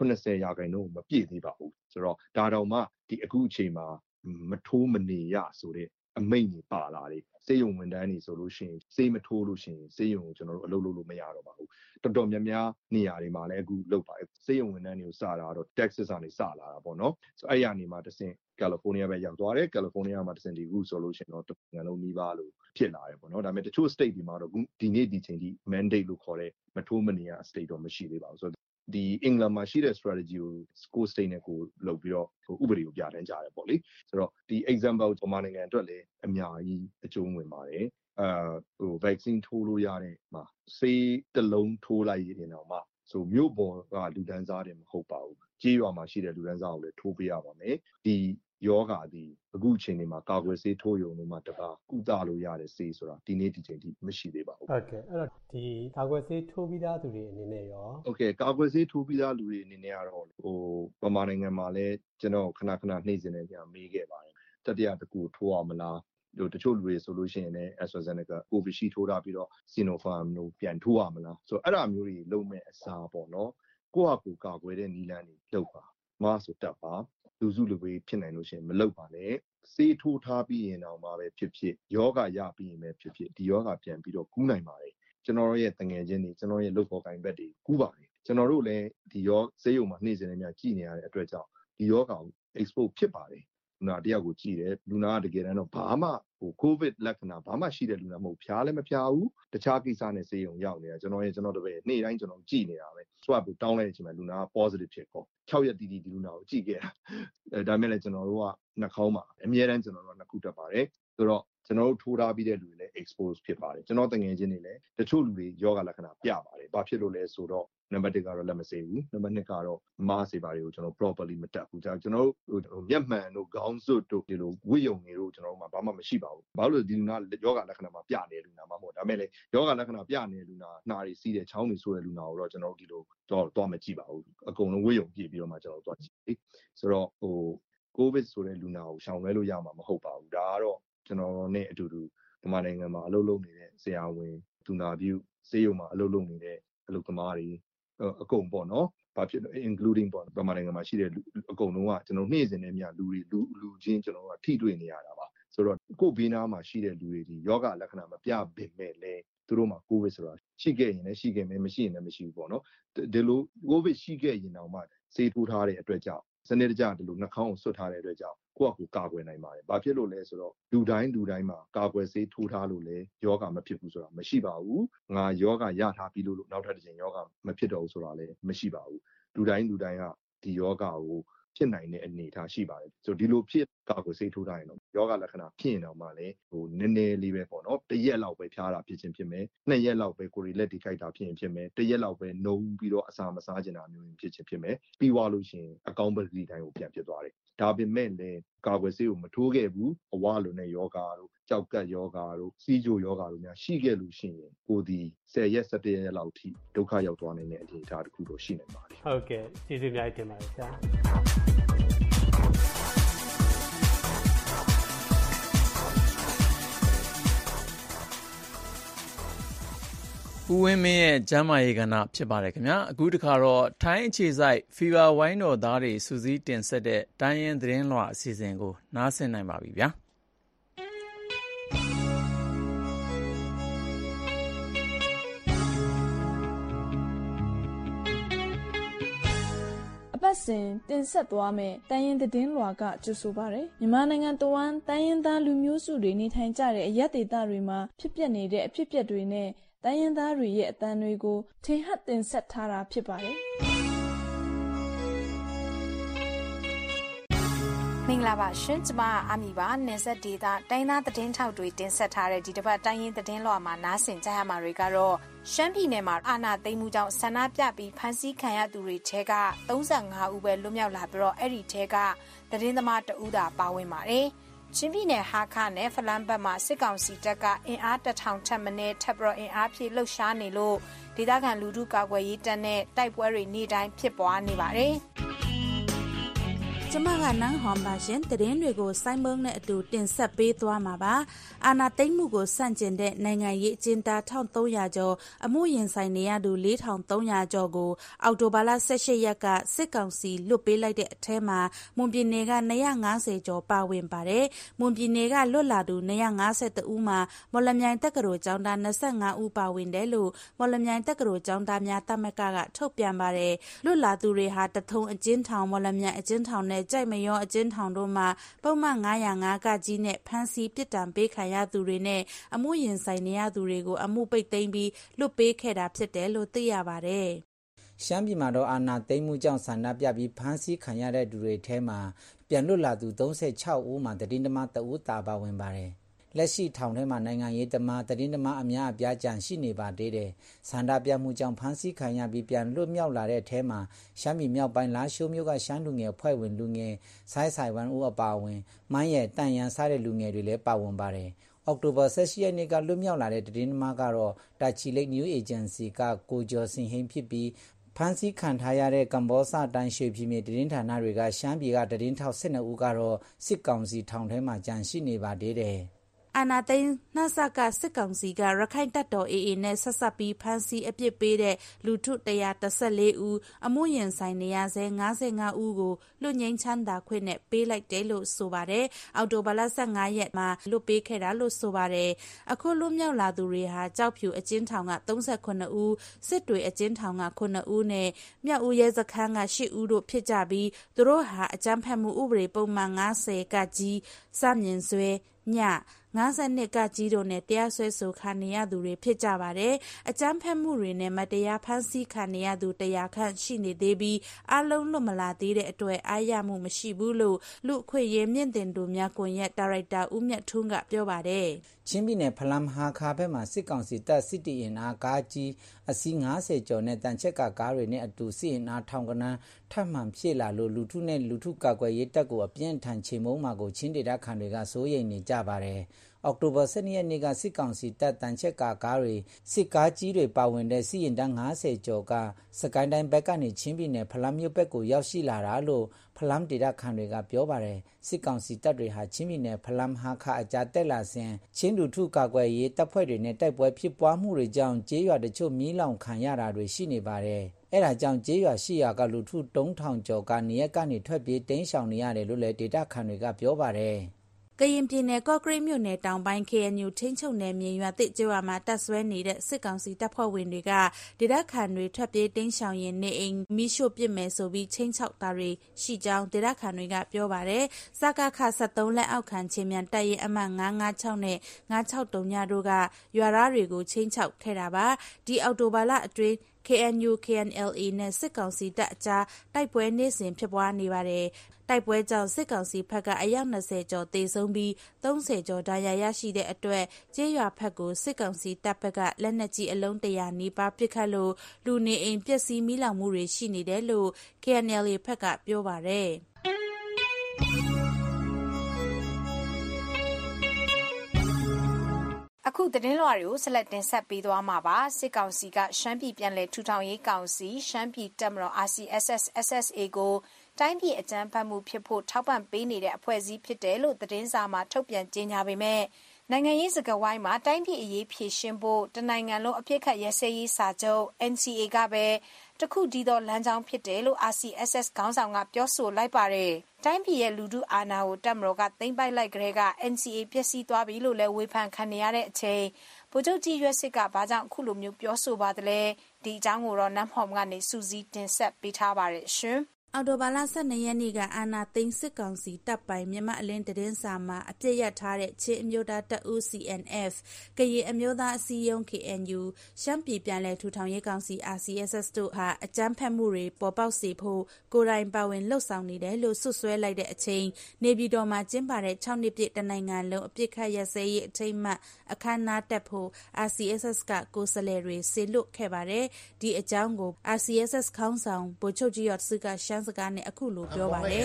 80% မပြည့်သေးပါဘူးဆိုတော့ဒါတောင်မှဒီအခုအချိန်မှာမထိုးမနေရဆိုတဲ့အမိန့်တွေပါလာတယ်စေယုံဝန်တန်းတွေဆိုလို့ရှိရင်စေးမထိုးလို့ရှိရင်စေယုံကိုကျွန်တော်တို့အလုပ်လုပ်လို့မရတော့ပါဘူးတော်တော်များများနေရာတွေမှာလည်းအခုလုပ်ပါတယ်စေယုံဝန်တန်းတွေကိုစတာတော့ Texas ကနေစလာတာပေါ့နော်ဆိုအဲ့ရနေမှာတဆင့် California ပဲရောက်သွားတယ် California မှာတဆင့်ဒီခုဆိုလို့ရှိရင်တော့နိုင်ငံလုံးနှီးပါလို့ဖြစ်လာတယ်ပေါ့နော်ဒါပေမဲ့တချို့ state တွေမှာတော့ဒီနေ့ဒီချိန်ထိ mandate လို့ခေါ်တဲ့မထိုးမနေရ state တော့မရှိသေးပါဘူးဆိုတော့ဒီအင်္ဂလန်မှာရှိတဲ့ strategy ကို score state နဲ့ကိုလုပ်ပြီးတော့ဥပဒေကိုပြဋ္ဌာန်းကြတယ်ပေါ့လေဆိုတော့ဒီ example မြန်မာနိုင်ငံအတွက်လည်းအများကြီးအကျုံးဝင်ပါတယ်vaccine ထိုးလို့ရတဲ့မှာဆေးတစ်လုံးထိုးလိုက်ရင်တော့မှဆိုမြို့ပေါ်ကလူတန်းစားတွေမဟုတ်ပါဘူးကြေးရွာမှာရှိတဲ့လူတန်းစားကိုလည်းထိုးပေးရပါမယ်ဒီယောဂါဒီအခုအချိန်မှာကာကွယ်ဆေးထိုးရုံလို့မှတပါကုသလို့ရတဲ့ဆေးဆိုတာဒီနေ့ဒီချိန်ထိမရှိသေးပါဘူးဟုတ်ကဲ့အဲ့တော့ဒီကာကွယ်ဆေးထိုးပြီးသားသူတွေအနေနဲ့ရောဟုတ်ကဲ့ကာကွယ်ဆေးထိုးပြီးသားလူတွေအနေနဲ့ကတော့ဗမာနိုင်ငံမှာလည်းကျွန်တော်ခဏနှိမ့်စင်နေကြမေးခဲ့ပါတယ်တတိယတစ်ခုထိုးရမလားတချို့လူတွေဆိုလို့ရှိရင်လည်း AstraZeneca Covishield ထိုးထားပြီးတော့ Sinopharm တို့ပြန်ထိုးရမလားဆိုတော့အဲ့ဒါမျိုးတွေလုပ်မဲ့အစားပေါ့နော်ကိုယ့်ဟာကိုယ်ကာကွယ်တဲ့နည်းလမ်းတွေလုပ်ပါမဆိုတတ်ပါလူစုလူဝေးဖြစ်နိုင်လို့ရှိရင်မလုပ်ပါနဲ့ဆေးထိုးထားပြီးရင်တော့မှပဲဖြစ်ယောဂရပြီးရင်ပဲဖြစ်ဒီယောဂပြန်ပြီးတော့ကူးနိုင်ပါတယ်ကျွန်တော်ရဲ့တငယ်ချင်းတွေကျွန်တော်ရဲ့လုပ်ပေါ်ကိုင်ဘက်တွေကူးပါတယ်ကျွန်တော်တို့လည်းဒီဆေးရုံမှာနှိမ့်စင်နေများကြည်နေရတဲ့အတွက်ကြောင့်ဒီယောဂကို expose ဖြစ်ပါတယ်လူနာတယောက်ကိုကြည့်တယ်လူနာကတကယ်တမ်းတော့ဘာမှCOVID လက္ခဏာဘာမှရှိတဲ့လူနာမဟုတ်ဖျားလည်းမဖျားဘူးတခြားကိစ္စနဲ့ဆေးရုံရောက်နေတာကျွန်တော်တပည့်နေ့တိုင်းကျွန်တော်ကြည့်နေတာပဲ swab ကိုတောင်းလိုက်တဲ့အချိန်မှာလူနာက positive ဖြစ်ကော6ရက်တီတီဒီလူနာကိုကြည့်ခဲ့တာဒါမဲ့လည်းကျွန်တော်တို့ကနှာခေါင်းမှာအများတန်းကျွန်တော်တို့ကနှစ်ခုတက်ပါတယ်ဆိုတော့ကျွန်တော်တို့ထိုးထားပြီးတဲ့လူတွေလည်း expose ဖြစ်ပါတယ်ကျွန်တော်တငယ်ချင်းတွေလည်းတချို့လူတွေယောဂလက္ခဏာပြပါတယ်ဘာဖြစ်လို့လဲဆိုတော့နံပါတ်1ကတော့လက်မဆေးဘူးနံပါတ်2ကတော့မားစေပါတွေကိုကျွန်တော် properly မတက်ဘူးကျွန်တော်တို့မျက်မှန်တို့ခေါင်းစွပ်တို့ဒီလိုဝိယုံတွေတို့ကျွန်တော်တို့မှာဘာမှမရှိပါဘူးဘာလို့ဒီလူနာယောဂလက္ခဏာမှာပြနေလူနာမှာမဟုတ်ဒါမဲ့လေယောဂလက္ခဏာပြနေလူနာနှာတွေစီးတယ်ချောင်းတွေဆိုးတဲ့လူနာကိုတော့ကျွန်တော်တို့ဒီလိုတော့မကြည့်ပါဘူးအကုန်လုံးဝိယုံပြည့်ပြီးတော့မှကျွန်တော်တို့သွားကြည့်ဆိုတော့COVID ဆိုတဲ့လူနာကိုရှောင်လွှဲလို့ရမှာမဟုတ်ပါဘူးဒါကတော့ကျွန်တော်နဲ့အတူတူမြန်မာနိုင်ငံမှာအလုပ်လုပ်နေတဲ့ဆရာဝန်သူနာပြုဆေးရုံမှာအလုပ်လုပ်နေတဲ့အလုပ်သမားတွေအကုန်ပေါ့နော်ဘာဖြစ်လို့ including ပေါ့ဗမာနိုင်ငံမှာရှိတဲ့အကုန်လုံးကကျွန်တော်နေ့စဉ်နဲ့မြလူချင်းကျွန်တော်ကထိတွေ့နေရတာပါဆိုတော့ကိုယ့်ဘေးနားမှာရှိတဲ့လူတွေဒီယောဂလက္ခဏာမပြပေမဲ့လည်းသူတို့မှာ COVID ဆိုတာရှိခဲ့ရင်လည်းရှိခဲ့မယ်မရှိရင်လည်းမရှိဘူးပေါ့နော်ဒီလို COVID ရှိခဲ့ရင်တော့မှဆေးထိုးထားတဲ့အတွက်ကြောင့်စနစ်တကျဒီလိုနှာခေါင်းကိုဆွတ်ထားတဲ့အတွက်ကြောင့်ကိုယ့်အကူကာကွယ်နိုင်ပါတယ်ဘာဖြစ်လို့လဲဆိုတော့လူတိုင်းမှာကာကွယ်ဆေးထိုးထားလို့လည်းယောဂမဖြစ်ဘူးဆိုတာမရှိပါဘူးငါယောဂရထားပြီးလို့နောက်ထပ်တစ်ချိန်ယောဂမဖြစ်တော့ဘူးဆိုတာလည်းမရှိပါဘူးလူတိုင်းကဒီယောဂကိုဖြစ်နိုင်တဲ့အနေအထားရှိပါတယ်ဆိုတော့ဒီလိုဖြစ်ကာကွယ်ဆေးထိုးထားရင်တော့ယောဂလက္ခဏာဖြစ်ရင်တော့မှလည်းနည်းနည်းလေးပဲပေါ့နော်တစ်ရက်လောက်ပဲဖျားတာဖြစ်မယ်2ရက်လောက်ပဲကိုယ်ရီလက်တွေခိုက်တာဖြစ်မယ်တစ်ရက်လောက်ပဲနှုံပြီးတော့အစာမစားကျင်တာမျိုးဖြစ်မယ်ပြီးသွားလို့ရှိရင်အကောင်းပကတိတိုင်းကိုပြန်ဖြစ်သွားတယ်ဒါပေမဲ့လည်းကာကွယ်ဆေးကိုမထိုးခဲ့ဘူးအဝလိုနဲ့ယောဂါတို့ကြောက်ကတ်ယောဂါတို့စီးကျိုယောဂါတို့များရှိခဲ့လို့ရှိရင်ကိုဒီ10ရက်17ရက်လောက်ထိဒုက္ခရောက်သွားနိုင်တဲ့အနေအထားတစ်ခုတော့ရှိနေပါတယ်ဟုတ်ကဲ့ကျေးဇူးအများကြီးတင်ပါတယ်ဆရာဦးဝင်းမင်းရဲ့ကျမ်းမာရေးကဏ္ဍဖြစ်ပါတယ်ခင်ဗျာအခုတခါတော့ထိုင်းအခြေစိုက် Fever ဝိုင်းတော်သားတွေစူးစီးတင်ဆက်တဲ့တိုင်းရင်းသတင်းလွှာအစီအစဉ်ကိုနားဆင်နိုင်ပါပြီဗျာစဉ်တင်ဆက်သွားမယ့်တိုင်းရင်းသတင်းလွှာကကြိုဆိုပါရယ်မြန်မာနိုင်ငံတဝန်းတိုင်းရင်းသားလူမျိုးစုတွေနေထိုင်ကြတဲ့အရပ်ဒေသတွေမှာဖြစ်ပျက်နေတဲ့အဖြစ်အပျက်တွေနဲ့တိုင်းရင်းသားတွေရဲ့အသံတွေကိုထင်ဟပ်တင်ဆက်ထားတာဖြစ်ပါတယ်မင်္ဂလာပါရှင်ကျမအာမီပါနယ်စပ်ဒေသတိုင်းသားသတင်းထောက်တွေတင်ဆက်ထားတဲ့ဒီတစ်ပတ်တိုင်းရင်းသတင်းလွှာမှာနားဆင်ကြရမှာတွေကတော့ရှမ်းပြည်နယ်မှာအာဏာသိမ်းမှုကြောင့်ဆန္ဒပြပြီးဖမ်းဆီးခံရသူတွေထဲက35ဦးပဲလွတ်မြောက်လာပြီးတော့အဲ့ဒီထဲကသတင်းသမားတဦးသာပါဝင်ပါတယ်ချင်းပြည်နယ်ဟာခနဲ့ဖလန်းဘက်မှာစစ်ကောင်စီတပ်ကအင်အား1000ထက်မနည်းထပ်ပြီးတော့အင်အားဖြည့်လှုပ်ရှားနေလို့ဒေသခံလူထုကာကွယ်ရေးတပ်နဲ့တိုက်ပွဲတွေနေ့တိုင်းဖြစ်ပွားနေပါတယ်ကျမကနန်းဟွန်ပါရှင်သတင်းတွေကိုစိုင်းမုံနဲ့အတူတင်ဆက်ပေးသွားမှာပါအာဏာသိမ်းမှုကိုစန့်ကျင်တဲ့နိုင်ငံရေးအကျဉ်းသား1300ကျော်အမှုရင်ဆိုင်နေရသူ4300ကျော်ကိုအောက်တိုဘာလ18ရက်ကစစ်ကောင်စီလွတ်ပေးလိုက်တဲ့အထက်မှာမွန်ပြည်နယ်က250ကျော်ပါဝင်ပါတယ်မွန်ပြည်နယ်ကလွတ်လာသူ252ဦးမှာမော်လမြိုင်တက္ကသိုလ်ကျောင်းသား25ဦးပါဝင်တယ်လို့မော်လမြိုင်တက္ကသိုလ်ကျောင်းသားများတပ်မကထုတ်ပြန်ပါတယ်လွတ်လာသူတွေဟာတထုံအကျဉ်းထောင်မော်လမြိုင်အကျဉ်းထောင်နဲ့ကြိုက်မရောအကျဉ်းထောင်တို့မှာပုံမှန်905ကကြီးနဲ့ဖမ်းဆီးပြစ်ဒဏ်ပေးခံရသူတွေနဲ့အမှုရင်ဆိုင်နေရသူတွေကိုအမှုပိတ်သိမ်းပြီးလွတ်ပေးခဲ့တာဖြစ်တယ်လို့သိရပါတယ်ရှမ်းပြည်မှာတော့အာဏာသိမ်းမှုကြောင့်ဆန္ဒပြပြီးဖမ်းဆီးခံရတဲ့သူတွေထဲမှာပြန်လွတ်လာသူ36ဦးမှာသတင်းသမားတဦးသာပါဝင်ပါတယ်လက်ရှိထောင်ထဲမှာနိုင်ငံရေးသမားသတင်းသမားအများအပြားကြန့်ရှိနေပါသေးတယ်။ဆန္ဒပြမှုကြောင့်ဖမ်းဆီးခံရပြီးပြန်လွတ်မြောက်လာတဲ့အထဲမှာရှမ်းပြည်မြောက်ပိုင်းလာရှိုးမြို့ကရှမ်းလူငယ်အဖွဲ့ဝင်လူငယ်ဆိုင်ဝမ်ဦးအပါအဝင်မိုင်းရဲ့တန်ရန်စားတဲ့လူငယ်တွေလည်းပါဝင်ပါတယ်။အောက်တိုဘာ18ရက်နေ့ကလွတ်မြောက်လာတဲ့သတင်းသမားကတော့တာချီလိတ် New Agency ကကိုကျော်စင်ဟိန်းဖြစ်ပြီးဖမ်းဆီးခံထားရတဲ့ကမ္ဘောဇတိုင်းရွှေပြည်မြေသတင်းဌာနတွေကရှမ်းပြည်ကသတင်းထောက်12ဦးကတော့စစ်ကောင်စီထောင်ထဲမှာကြန့်ရှိနေပါသေးတယ်။အာဏာသိမ်းနှဆကစစ်ကောင်စီကရခိုင်တပ်တော် AA နဲ့ဆက်ဆက်ပြီးဖမ်းဆီးအပြစ်ပေးတဲ့လူထု114ဦးအမှုရင်ဆိုင်နေရဆဲ55ဦးကိုလွတ်ငြိမ်းချမ်းသာခွင့်နဲ့ပေးလိုက်တယ်လို့ဆိုပါတယ်။အောက်တိုဘာလ15ရက်မှာလွတ်ပေးခဲ့တာလို့ဆိုပါတယ်။အခုလွတ်မြောက်လာသူတွေဟာကြောက်ဖြူအကျဉ်းထောင်က38ဦးစစ်တွေအကျဉ်းထောင်က9ဦးနဲ့မြောက်ဦးရဲစခန်းက10ဦးတို့ဖြစ်ကြပြီးသူတို့ဟာအကြမ်းဖက်မှုဥပဒေပုံမှန်90ကကြီးစမြင့်ဆွဲည52ကကြီးတို့နဲ့တရားစွဲဆိုခံနေရသူတွေဖြစ်ကြပါတယ်။အကြမ်းဖက်မှုတွေနဲ့မတရားဖမ်းဆီးခံနေရသူ100ခန့်ရှိနေသေးပြီးအလုံးလွတ်မလာသေးတဲ့အတွက်အားရမှုမရှိဘူးလို့လူအခွင့်အရေးမြင့်တင်သူများကွန်ရက်ဒါရိုက်တာဦးမြတ်ထွန်းကပြောပါတယ်။ချင်းပြည်နယ်ဖလမ်ဟာခါဘက်မှာစစ်ကောင်စီတပ်စစ်တီအင်အားကားကြီးအစီး90ကျော်နဲ့တန်ချက်ကကားတွေနဲ့အတူစစ်အင်အားထောင်ကနန်းထပ်မှန်ဖြစ်လာလို့လူထုနဲ့လူထုကာကွယ်ရေးတပ်ကိုအပြင်းထန်ချေမှုန်းမှာကိုချင်းဒေသခံတွေကစိုးရိမ်နေကြပါတယ်။အောက်တိုဘာ12ရက်နေ့ကစစ်ကောင်စီတပ်တန်ချက်ကားတွေစစ်ကားကြီးတွေပါဝင်တဲ့စီရင်တန်း90ကျော်ကစကိုင်းတိုင်းဘက်ကနေချင်းပြည်နယ်ဖလမ်မြို့ဘက်ကိုရောက်ရှိလာတာလို့ဖလမ်ဒေသခံတွေကပြောပါတယ်စစ်ကောင်စီတပ်တွေဟာချင်းပြည်နယ်ဖလမ်ဟာခအကြတက်လာစဉ်ချင်းလူထုကာကွယ်ရေးတပ်ဖွဲ့တွေနဲ့တိုက်ပွဲဖြစ်ပွားမှုတွေကြောင့်ကျေးရွာတချို့မီးလောင်ခံရတာတွေရှိနေပါတယ်အဲဒါကြောင့်ကျေးရွာရှိရာကလူထု3000ကျော်ကနေရက်ကနေထွက်ပြေးတိမ်းရှောင်နေရတယ်လို့လည်းဒေသခံတွေကပြောပါတယ်ကရင်ပြည်နယ်ကော့ကရိတ်မြို့နယ်တောင်ပိုင်း KNU ထိန်းချုပ်နယ်မြေရွာသစ်ကျွာမှာတပ်ဆွဲနေတဲ့စစ်ကောင်စီတပ်ဖွဲ့ဝင်တွေကဒေသခံတွေထွက်ပြေးတိမ်းရှောင်ရင်နေအိမ်မိရှို့ပစ်မယ်ဆိုပြီးချင်းချောက်တာတွေရှိကြောင်းဒေသခံတွေကပြောပါတယ်။စကခ73လက်အောက်ခံချင်းမြန်တပ်ရင်အမှတ်956နဲ့963ညတို့ကရွာသားတွေကိုချင်းချောက်ခဲ့တာပါ။ဒီအောက်တိုဘာလအတွင်းKNU KNLA နဲ့စစ်ကောင်စီတပ်အကြားတိုက်ပွဲနေ့စဉ်ဖြစ်ပွားနေပါတယ်။တိုက်ပွဲကြောင့်စစ်ကောင်စီဘက်ကအယောက်20ကျော်သေဆုံးပြီး30ကျော်ဒဏ်ရာရရှိတဲ့အတွက်ကျေးရွာဘက်ကိုစစ်ကောင်စီတပ်ဘက်ကလက်နက်ကြီးအလုံး100နီးပါးပစ်ခတ်လို့လူနေအိမ်ပျက်စီးမိလောင်မှုတွေရှိနေတယ်လို့ KNLA ဘက်ကပြောပါတယ်။အခုသတင်းလွှာတွေကိုဆက်လက်တင်ဆက်ပေးသွားမှာပါစစ်ကောင်စီကရှမ်းပြည်ပြည်နယ်ထူထောင်ရေးကောင်စီရှမ်းပြည်တပ်မတော် RCSS SSA ကိုတိုင်းပြည်အကြမ်းဖက်မှုဖြစ်ဖို့ထောက်ပံ့ပေးနေတဲ့အဖွဲ့အစည်းဖြစ်တယ်လို့သတင်းစာမှာထုတ်ပြန်ကြေညာပေမဲ့နိုင်ငံရေးစကားဝိုင်းမှာတိုင်းပြည်အရေးဖြေရှင်းဖို့တနိုင်ငံလုံးအပြစ်ခတ်ရစဲရေးစာချုပ် NCA ကပဲတခုတည်းသောလမ်းကြောင်းဖြစ်တယ်လို့ RCSS ခေါင်းဆောင်ကပြောဆိုလိုက်ပါတယ်။တိုင်းပြည်ရဲ့လူထုအာဏာကိုတပ်မတော်ကသိမ်းပိုက်လိုက်ကြတဲ့က NCA ပျက်စီးသွားပြီလို့လည်းဝေဖန်ခံနေရတဲ့အချိန်ဗိုလ်ချုပ်ကြီးရွက်စစ်ကဘာကြောင့်အခုလိုမျိုးပြောဆိုပါသလဲဒီအကြောင်းကိုတော့နမ်ဟော်မ်ကနေစူးစီးတင်ဆက်ပေးထားပါတယ်ရှင်။အော်တိုဘာလ12ရက်နေ့ကအာဏာသိမ်းစစ်ကောင်စီတပ်ပိုင်မြန်မာအလင်းသတင်းစာမှာအပြစ်ရထားတဲ့ချင်းအမျိုးသားတပ်ဦး CNF ကရင်အမျိုးသားအစည်းအရုံး KNU ရှမ်းပြည်ပြန်လည်ထူထောင်ရေးကောင်စီ RCSS တို့ဟာအကြမ်းဖက်မှုတွေပေါ်ပေါက်စေဖို့ကိုယ်တိုင်ပါဝင်လှုပ်ဆောင်နေတယ်လို့ဆွဆွဲလိုက်တဲ့အချိန်နေပြည်တော်မှာကျင်းပတဲ့6နှစ်ပြည့်တနိုင်ငံလုံးအပြစ်ခတ်ရစဲရေးအထိမ်းအမှတ်အခမ်းအနားတက်ဖို့ RCSS ကကိုယ်စားလှယ်တွေစေလွတ်ခဲ့ပါတယ်ဒီအကြောင်းကို RCSS ခေါင်းဆောင်ဗိုလ်ချုပ်ကြီးရော့စုကရှမ်းစကားနဲ့အခုလိုပြောပါတယ်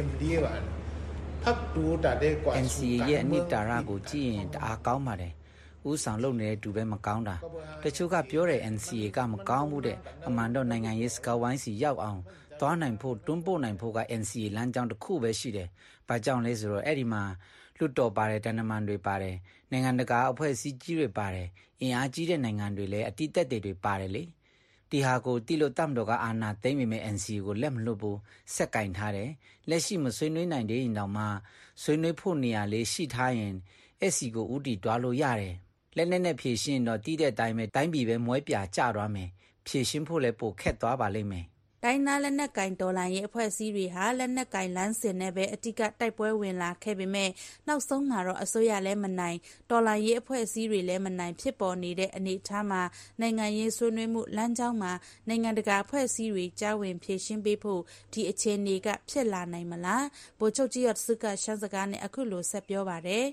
NCA ရဲ့အနှစ်တာရကိုကြည့်ရင်တအားကောင်းပါတယ်ဦးဆောင်လုပ်နေတဲ့သူပဲမကောင်းတာတချို့ကပြောတယ် NCA ကမကောင်းဘူးတဲ့အမှန်တော့နိုင်ငံရေးစကားဝိုင်းစီရောက်အောင်သွားနိုင်ဖို့တွန်းပို့နိုင်ဖို့က NCA လမ်းကြောင်းတစ်ခုပဲရှိတယ်ဘာကြောင့်လဲဆိုတော့အဲ့ဒီမှာလွတ်တော်ပါတယ်တန်တမန်တွေပါတယ်နိုင်ငံတကာအဖွဲ့အစည်းကြီးတွေပါတယ်အင်အားကြီးတဲ့နိုင်ငံတွေလည်းအတိတ်သက်တွေပါတယ်လေဒီဟာကိုတိလို့တမ်တော်ကအာဏာသိမ်းမိမဲ့ NCA ကိုလက်မလွတ်ဘူးဆက်ကင်ထားတယ်လက်ရှိမဆွေးနွေးနိုင်တဲ့ရင်တောင်မှဆွေးနွေးဖို့နေရာလေးရှိထားရင် SC ကိုဥတီတွားလို့ရတယ်လက်နဲ့ဖြည့်ရှင်းတော့တီးတဲ့အတိုင်းပဲတိုင်းပြည်ပဲမွဲပြာကျသွားမယ်ဖြည့်ရှင်းဖို့လည်းပိုခက်သွားပါလိမ့်မယ်တိုင်းနာလက်နက်ကင်တော်လှန်ရေးအဖွဲ့အစည်းတွေဟာလက်နက်ကင်လမ်းစဉ်နဲ့ပဲအတိကတိုက်ပွဲဝင်လာခဲ့ပေမဲ့နောက်ဆုံးမှာတော့အစိုးရလည်းမနိုင်တော်လှန်ရေးအဖွဲ့အစည်းတွေလည်းမနိုင်ဖြစ်ပေါ်နေတဲ့အနေအထားမှာနိုင်ငံရေးဆွေးနွေးမှုလမ်းကြောင်းမှာနိုင်ငံတကာအဖွဲ့အစည်းတွေကြားဝင်ဖြည့်ရှင်းပေးဖို့ဒီအခြေအနေကဖြစ်လာနိုင်မလားဗိုလ်ချုပ်ကြီးရော့စုကရှမ်းစကားနဲ့အခုလိုဆက်ပြောပါတယ်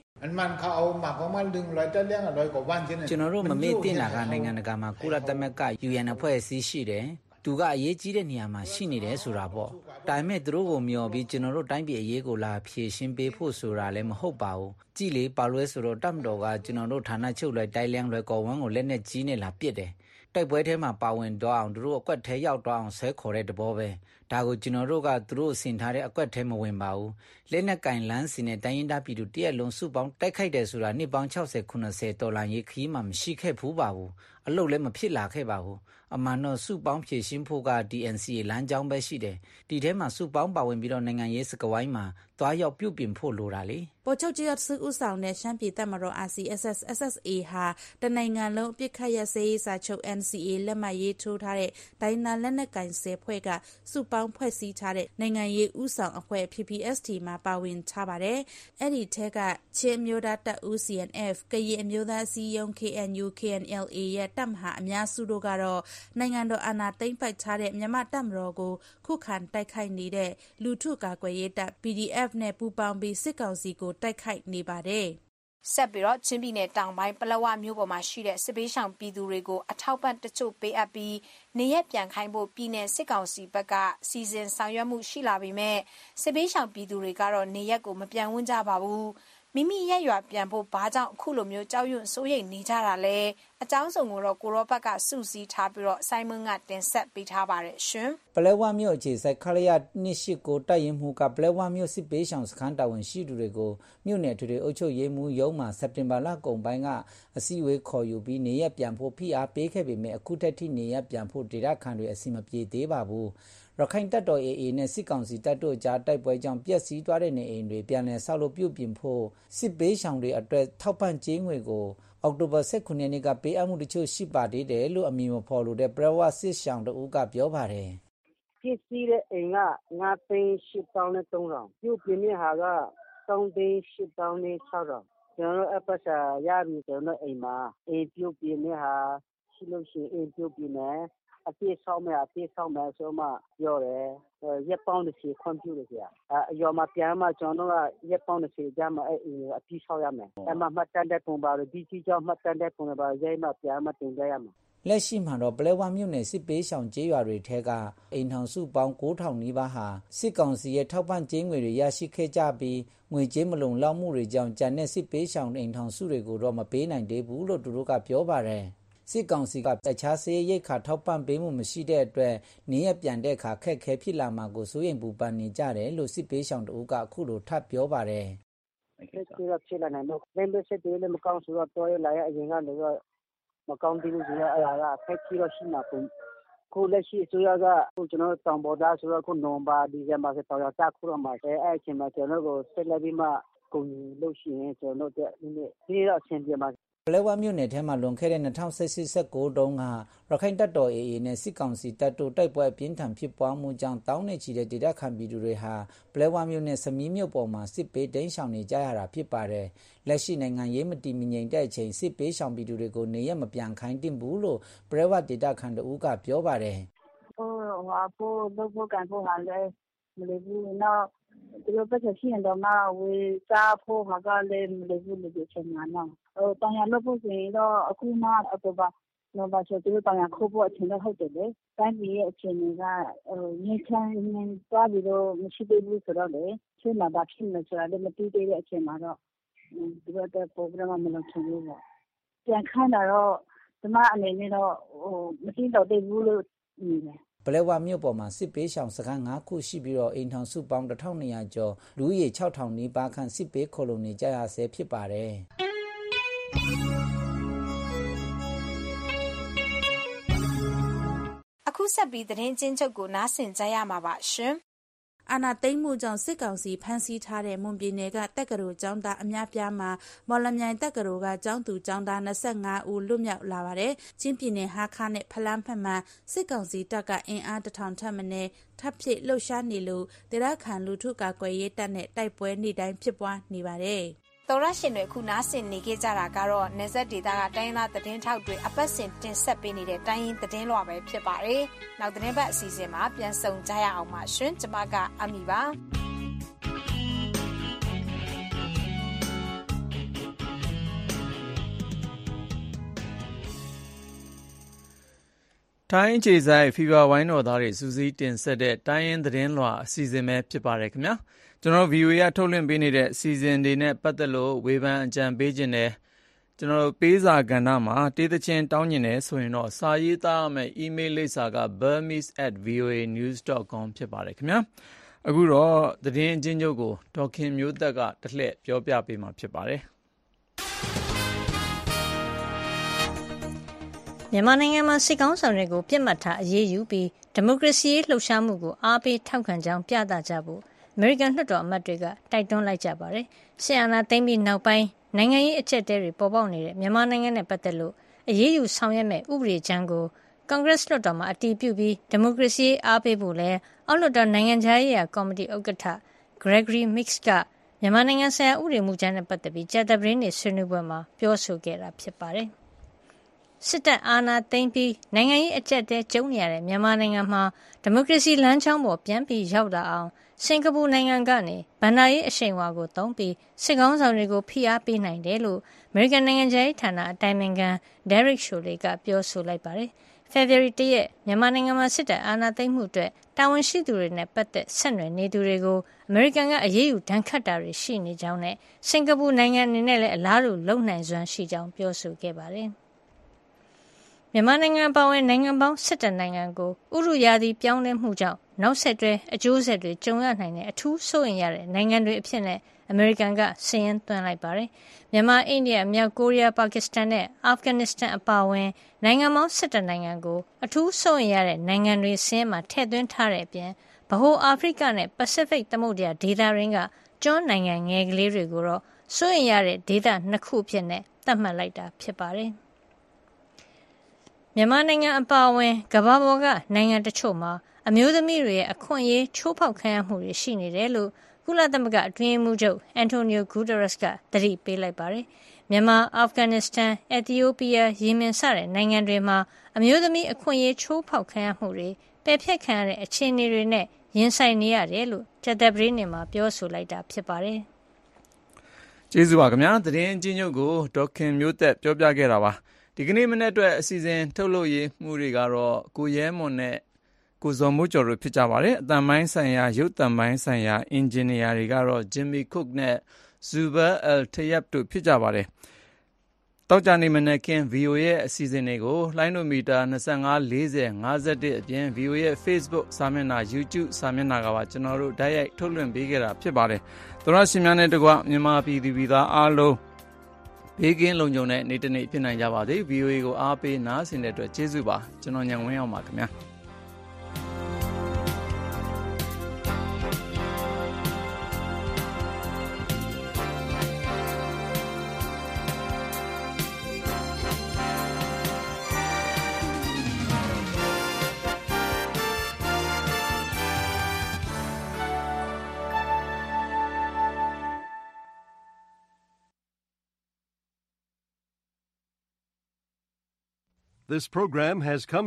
ကျွန်တော်တို့မမေ့တင်တာကနိုင်ငံတကာမှာကုလသမဂ္ဂ UN အဖွဲ့အစည်းရှိတယ်သူကအရေးကြီးတဲ့နေရာမှာရှိနေတယ်ဆိုတာပေါ့ဒါပေမဲ့သူတို့ကိုမျှော်ပြီးကျွန်တော်တို့တိုင်းပြည်အရေးကိုလာဖြည့်ရှင်းပေးဖို့ဆိုတာလည်းမဟုတ်ပါဘူးကြည်လေပါလွဲဆိုတော့တပ်မတော်ကကျွန်တော်တို့ဌာနချုပ်လွယ်တိုင်းလျံလွယ်ကော်ဝန်းကိုလက်နဲ့ကြီးနဲ့လာပစ်တယ်တိုက်ပွဲထဲမှာပါဝင်တော့အောင်သူတို့အကွက်ထဲရောက်တော့အောင်ဆဲခေါ်တဲ့တဘောပဲဒါကိုကျွန်တော်တို့ကသူတို့ဆင်ထားတဲ့အကွက်ထဲမဝင်ပါဘူးလက်နက်ကင်လန်းစင်နဲ့တိုင်းရင်းသားပြည်သူတရက်လုံးစုပေါင်းတိုက်ခိုက်တယ်ဆိုတာနှစ်ပေါင်း60-90တော်လှန်ရေးခီးမှမရှိခဲ့ဘူးပါဘူးအလုပ်လည်းမဖြစ်လာခဲ့ပါဘူးအမှန်တော့စုပေါင်းဖြည့်ရှင်းဖို့က DNCA လမ်းကြောင်းပဲရှိတယ်ဒီထဲမှာစုပေါင်းပါဝင်ပြီးတော့နိုင်ငံရေးစကားဝိုင်းမှာသွားရောက်ပြုပြင်ဖို့လိုတာလေဗိုလ်ချုပ်ကြီးရော့စုဦးဆောင်တဲ့ရှမ်းပြည်တပ်မတော် RCSS SSA ဟာတနိုင်ငံလုံးအပြစ်ခတ်ရစဲရေးစာချုပ် NCA လက်မှတ်ရေးထိုးထားတဲ့တိုင်းနာလက်နက်ကင်10ဖွဲ့ကစုပေါင်းဖွဲ့စည်းထားတဲ့နိုင်ငံရေးဦးဆောင်အဖွဲ့ PPST မှာပါဝင်ထားပါတယ်အဲ့ဒီထဲကချင်းမျိုးသားတပ်ဦး CNF ကရင်အမျိုးသားအစည်းအရုံး KNU KNLA ရဲ့တပ်မဟာအများစုတို့ကတော့နိုင်ငံတော်အာဏာသိမ်းပိုက်ထားတဲ့မြန်မာတပ်မတော်ကိုခုခံတိုက်ခိုက်နေတဲ့လူထုကာကွယ်ရေးတပ် PDF နဲ့ပူးပေါင်းပြီးစစ်ကောင်စီကိုတိုက်ခိုက်နေပါတယ်ဆက်ပြီးတော့ချင်းပြည်နယ်တောင်ပိုင်းပလောဝမြို့ပေါ်မှာရှိတဲ့စစ်ပေးဆောင်ပြည်သူတွေကိုအထောက်ပံ့တချို့ပေးအပ်ပြီးနေရက်ပြန်ခိုင်းဖို့ပြည်နယ်စစ်ကောင်စီဘက်ကစီစဉ်ဆောင်ရွက်မှုရှိလာပေမဲ့စစ်ပေးဆောင်ပြည်သူတွေကတော့နေရက်ကိုမပြန်ဝန်းကြပါဘူးမိမိရက်ရွာပြန်ဖို့ဘာကြောင့်အခုလိုမျိုးကြောက်ရွံ့စိုးရိမ်နေကြတာလဲအကြောင်းစုံကိုတော့ကိုရောဘက်ကစုစည်းထားပြီးတော့ဆိုင်းမွန်းကတင်ဆက်ပေးထားပါတယ်ရှင်ပလဲဝမြို့အခြေစိုက်ခရရ28တိုက်ရင်မှုကပလဲဝမြို့စစ်ပေးဆောင်စခန်းတာဝန်ရှိသူတွေကိုမြို့နယ်ထွေအုပ်ချုပ်ရေးမှူးရုံးမှာစက်တင်ဘာလကုန်ပိုင်းကအစည်းအဝေးခေါ်ယူပြီးနေရက်ပြန်ဖို့ဖိအားပေးခဲ့ပေမဲ့အခုထက်ထိနေရက်ပြန်ဖို့ဒေသခံတွေအစီမပြေသေးပါဘူးရခိုင်တပ်တော် AA နဲ့စစ်ကောင်စီတပ်တို့ကြားတိုက်ပွဲကြောင့်ပျက်စီးသွားတဲ့နေအိမ်တွေပြန်လည်ဆောက်လုပ်ပြုပြင်ဖို့စစ်ပေးဆောင်တွေအတွက်ထောက်ပံ့ကြေးငွေကိုအောက်တိုဘာ19ရက်နေ့ကပေးအပ်မှုတချို့ရှိပါသေးတယ်လို့အမည်မဖော်လိုတဲ့ပရဝစစ်ဆောင်တို့ကပြောပါတယ်ပစ္စည်းတဲ့အိမ်က9,800,300ပြုတ်ပြင်းတဲ့ဟာက3,800,600ကျွန်တော်အပတ်စာရပြီကျွန်တော်အိမ်မှာအိမ်ပြုတ်ပြင်းတဲ့ဟာရှိလို့ရှိရင်အိမ်ပြုတ်ပြင်းတယ်အပြည့်ဆောက်မယ်ဆိုမှပြောတယ်ရက်ပေါင်း30ခွန်ပြုတယ်ကြာအရောမှာပြန်မှကျွန်တော်ကရက်ပေါင်း30ကြာမှအဲ့အပြည့်ဆောက်ရမယ်အဲ့မှာမှတ်တမ်းတဲ့ပုံပါလို့ဒီကြီးကြောင့်မှတ်တမ်းတဲ့ပုံပါရိုက်မှပြန်မှတင်ကြရမယ်လက်ရှိမှာတော့ပလဲဝမြို့နယ်စစ်ပေးဆောင်ကျေးရွာတွေထဲကအိမ်ထောင်စုပေါင်း 9,000 နီးပါးဟာစစ်ကောင်စီရဲ့ထောက်ပံ့ကြေးငွေတွေရရှိခဲ့ကြပြီးငွေကြေးမလုံလောက်မှုတွေကြောင့်ကျန်တဲ့စစ်ပေးဆောင်အိမ်ထောင်စုတွေကိုတော့မပေးနိုင်သေးဘူးလို့သူတို့ကပြောပါတယ်စစ်ကောင်စီကတခြားစေရိတ်ခါထောက်ပံ့ပေးမှုမရှိတဲ့အတွက်နေရပြန်တဲ့အခါခက်ခဲဖြစ်လာမှာကိုစိုးရိမ်ပူပန်နေကြတယ်လို့စစ်ပေးဆောင်တို့ကအခုလိုထပ်ပြောပါတယ်ဖြစ်လာနိုင်တော့လည်းစစ်တွေလည်းမကောင်းဆိုတော့တော်ရလာရအရင်ကလည်းမကောင်းသေးဘူးဆိုတော့အဲ့ဒါကဖက်ပြီးတော့ရှိမှာပုံခုလက်ရှိအစိုးရကကျွန်တော်တောင်ပေါ်သားဆိုတော့ခုနိုဝင်ဘာဒီဇင်ဘာဆိုတော့စခုတော့မှာအဲ့အချိန်မှာကျွန်တော်ကိုဆက်လက်ပြီးမှကုန်လို့ရှိရင်ကျွန်တော်တို့ဒီတော့အဆင်ပြေမှာပလဲဝမြို့နယ်ထဲမှာလွန်ခဲ့တဲ့2016-19တုန်းကရခိုင်တပ်တော် AA နဲ့စစ်ကောင်စီတပ်တို့တိုက်ပွဲအပြင်းထန်ဖြစ်ပွားမှုကြောင့်တောင်းနဲ့ချီတဲ့ဒေသခံပြည်သူတွေဟာပလဲဝမြို့နဲ့စမီးမြို့ပေါ်မှာစစ်ပေးတိမ်းရှောင်နေကြရတာဖြစ်ပါတယ်။လက်ရှိနိုင်ငံရေးမတည်မငြိမ်တဲ့အချိန်စစ်ပေးရှောင်ပြည်သူတွေကိုနေရမပြန်ခိုင်းတင်ဘူးလို့ပလဲဝဒေသခံတို့ကပြောပါတယ်။ဖို့ကန်ဖို့ဟာလည်းမလေးဘူးနော်ဒီလိုပတ်ရှိရင်တော့ဝေစားဖို့ဟာကလည်းမလေးဘူးလို့ပြောချင်တာနော်။တောင်ရလို့ဖို့ဆိုရင်တော့အခုမှတော့နော်ဘာဆိုတောင်ရခိုးဖို့အချိန်တော့ဟုတ်တယ်လေ။တိုင်းပြည်ရဲ့အခြေအနေကငြိမ်းချမ်းသွားပြီးတော့မရှိသေးဘူးဆိုတော့လေဆွေးနွေးတာဖြစ်နေဆိုတာလည်းမသိသေးတဲ့အချိန်မှာတော့ဒီလိုတဲ့ပုံပြမလို့ချင်လို့ပေါ့။ပြန်ခိုင်းတာတော့ဒီမှာအနေနဲ့တော့မသိတော့သေးဘူးလို့နေတယ်ပလဲဝမြို့ပေါ်မှာစစ်ပေးရှောင်စခန်း9ခုရှိပြီးတော့အိမ်ထောင်စုပေါင်း1200ကျော်လူဦးရေ6000နီးပါးခန့်စစ်ပေးခိုလုံနေကြရဆဲဖြစ်ပါတယ်အခုဆက်ပြီးသတင်းချင်းချုပ်ကိုနားဆင်ကြရမှာပါရှင်အာဏာသိမ်းမှုကြောင့်စစ်ကောင်စီဖမ်းဆီးထားတဲ့မွန်ပြည်နယ်ကတက္ကသိုလ်ကျောင်းသားအများပြားမှာမော်လမြိုင်တက္ကသိုလ်ကကျောင်းသူကျောင်းသား25ဦးလွတ်မြောက်လာပါတယ်။ချင်းပြည်နယ်ဟာခါနဲ့ဖလန်းဖက်မှာစစ်ကောင်စီတပ်ကအင်အား1000ထပ်မင်းထပ်ဖြစ်လှုပ်ရှားနေလို့ဒေသခံလူထုကာကွယ်ရေးတပ်နဲ့တိုက်ပွဲနေ့တိုင်းဖြစ်ပွားနေပါတယ်။တော်ရရှင်တွေခုနားဆင်နေကြတာကတော့နေဆက်ဒေတာကတိုင်းသားသတင်းထောက်တွေအပတ်စဉ်တင်ဆက်ပေးနေတဲ့တိုင်းရင်းသတင်းလွှာပဲဖြစ်ပါတယ်။နောက်သတင်းပတ်အစီအစဉ်မှာပြန်ဆုံကြရအောင်ပါရှင်။ကျွန်မကအမီပါ။ထိုင်းခြေဆိုင်ဖီဗာဝိုင်းတော်သားတွေစူးစီးတင်ဆက်တဲ့တိုင်းရင်းသတင်းလွှာအစီအစဉ်ပဲဖြစ်ပါတယ်ခင်ဗျာကျွန်တော် VOA ကထုတ်လွှင့်ပေးနေတဲ့အစီအစဉ်တွေနဲ့ပတ်သက်လို့ဝေဖန်အကြံပေးခြင်းနဲ့ကျွန်တော်ပေးစာကဏ္ဍမှာတေးသချင်းတောင်းကျင်တယ်ဆိုရင်တော့စာရေးသားရမယ့် email လိပ်စာက burmese@voanews.com ဖြစ်ပါတယ်ခင်ဗျာအခုတော့သတင်းအချင်းချုပ်ကိုဒေါက်ခင်မျိုးသက်ကတလှည့်ပြောပြပေးမှာဖြစ်ပါတယ်မြန်မာနိုင်ငံမှာစစ်ကောင်ဆောင်တွေကိုပြစ်မှတ်ထားအရေးယူပြီးဒီမိုကရေစီလှုပ်ရှားမှုကိုအားပေးထောက်ခံကြောင်းပြသကြဖို့အမေရိကန်လွှတ်တော်အမတ်တွေကတိုက်တွန်းလိုက်ကြပါတယ်။ဆီယနာသိမ်းပြီးနောက်ပိုင်းနိုင်ငံရေးအကျပ်တဲတွေပေါ်ပေါက်နေတဲ့မြန်မာနိုင်ငံနဲ့ပတ်သက်လို့အရေးယူဆောင်ရွက်မဲ့ဥပဒေကြမ်းကိုကွန်ဂရက်လွှတ်တော်မှာအတည်ပြုပြီးဒီမိုကရေစီအားပေးဖို့လဲအောက်လွှတ်တော်နိုင်ငံခြားရေးရာကော်မတီဥက္ကဋ္ဌ Gregory Mix ကမြန်မာနိုင်ငံဆိုင်ရာဥပဒေမူကြမ်းနဲ့ပတ်သက်ပြီးကြာသပတေးနေ့ဆွေးနွေးပွဲမှာပြောဆိုခဲ့တာဖြစ်ပါတယ်။စစ်တပ်အာဏာသိမ်းပြီးနိုင်ငံရေးအကျပ်တဲကျုံနေရတဲ့မြန်မာနိုင်ငံမှာဒီမိုကရေစီလမ်းကြောင်းပေါ်ပြန်ပြီးရောက်လာအောင်စင်ကာပူနိုင်ငံကနေဗန်ဒါရေးအရှိန်အဝါကိုသုံးပြီးစစ်ကောင်ဆောင်တွေကိုဖိအားပေးနိုင်တယ်လို့အမေရိကန်နိုင်ငံခြားရေးဌာနအတိုင်ပင်ခံ Derek Chollet ကပြောဆိုလိုက်ပါတယ်။ February 1 ရက်မြန်မာနိုင်ငံမှာစစ်တပ်အာဏာသိမ်းမှုအတွက်တာဝန်ရှိသူတွေနဲ့ပတ်သက်ဆက်နွယ်နေသူတွေကိုအမေရိကန်ကအရေးယူဒဏ်ခတ်တာတွေရှိနေကြောင်းနဲ့စင်ကာပူနိုင်ငံအနေနဲ့လည်းအလားတူလုပ်နိုင်စွမ်းရှိကြောင်းပြောဆိုခဲ့ပါတယ်။မြန်မာနိုင်ငံပါဝင်နိုင်ငံပေါင်း17နိုင်ငံကိုဥရုရာသီပြောင်းလဲမှုကြောင့်နောက်ဆက်တွဲအကျိုးဆက်တွေကြုံရနိုင်တဲ့အထူးစိုးရိမ်ရတဲ့နိုင်ငံတွေအဖြစ်နဲ့အမေရိကန်ကစာရင်းသွင်းလိုက်ပါတယ်။မြန်မာ၊အိန္ဒိယ၊မြောက်ကိုရီးယား၊ပါကစ္စတန်နဲ့အာဖဂန်နစ္စတန်အပါအဝင်နိုင်ငံပေါင်း17နိုင်ငံကိုအထူးစိုးရိမ်ရတဲ့နိုင်ငံတွေစာရင်းမှာထည့်သွင်းထားတဲ့အပြင်ဗဟိုအာဖရိကနဲ့ပစိဖိတ်သမုဒ္ဒရာဒေသရင်းကကျွန်းနိုင်ငံငယ်ကလေးတွေကိုတော့စိုးရိမ်ရတဲ့ဒေသ2ခုအဖြစ်နဲ့သတ်မှတ်လိုက်တာဖြစ်ပါတယ်။မြန်မာနိုင်ငံအပါအဝင်ကမ္ဘာပေါ်ကနိုင်ငံတချို့မှာအမျိုးသမီးတွေရဲ့အခွင့်အရေးချိုးဖောက်ခံရမှုတွေရှိနေတယ်လို့ကုလသမဂ္ဂအတွင်းရေးမှူးချုပ်အန်တိုနီယိုဂူတာရက်စ်ကသတိပေးလိုက်ပါတယ်။မြန်မာ၊အာဖဂန်နစ္စတန်၊အက်သီယိုးပီးယား၊ယီမင်စတဲ့နိုင်ငံတွေမှာအမျိုးသမီးအခွင့်အရေးချိုးဖောက်ခံရမှုတွေပယ်ဖျက်ခံရတဲ့အခြေအနေတွေနဲ့ရင်ဆိုင်နေရတယ်လို့ကြာသပတေးနေ့မှာပြောဆိုလိုက်တာဖြစ်ပါတယ်။ကျေးဇူးပါခင်ဗျာ။သတင်းအချင်းချုပ်ကိုဒေါက်ခင်မျိုးသက်ပြောပြခဲ့တာပါ။ဒီကနေ့မနေ့အတွက်အစီအစဉ်ထုတ်လုပ်ရေးမှုတွေကတော့ကိုရဲမွန်နဲ့ကိုဇော်မိုးကျော်တို့ဖြစ်ကြပါတယ်အတန်ပိုင်းဆိုင်ရာရုပ်တံပိုင်းဆိုင်ရာအင်ဂျင်နီယာတွေကတော့ Jimmy Cook နဲ့ Zubair Al-Tayyab တို့ဖြစ်ကြပါတယ်တောက်ကြနေမနေ့က VOA ရဲ့အစီအစဉ်တွေကိုလိုင်းနိုမီတာ25 40 51အပြင် VOA ရဲ့ Facebook စာမျက်နှာ YouTube စာမျက်နှာကပါကျွန်တော်တို့ဓာတ်ရိုက်ထုတ်လွှင့်ပေးခဲ့တာဖြစ်ပါတယ်သောရရှင်များနဲ့တကွမြန်မာပြည်သူပြည်သားအားလုံးဘေးကင်းလုံခြုံတဲ့နေ့တစ်နေ့ဖြစ်နိုင်ကြပါစေ VOA ကိုအားပေးနားဆင်တဲ့အတွက်ကျေးဇူးပါကျွန်တော်ညံဝင်းအောင်ပါခင်ဗျာ This program has come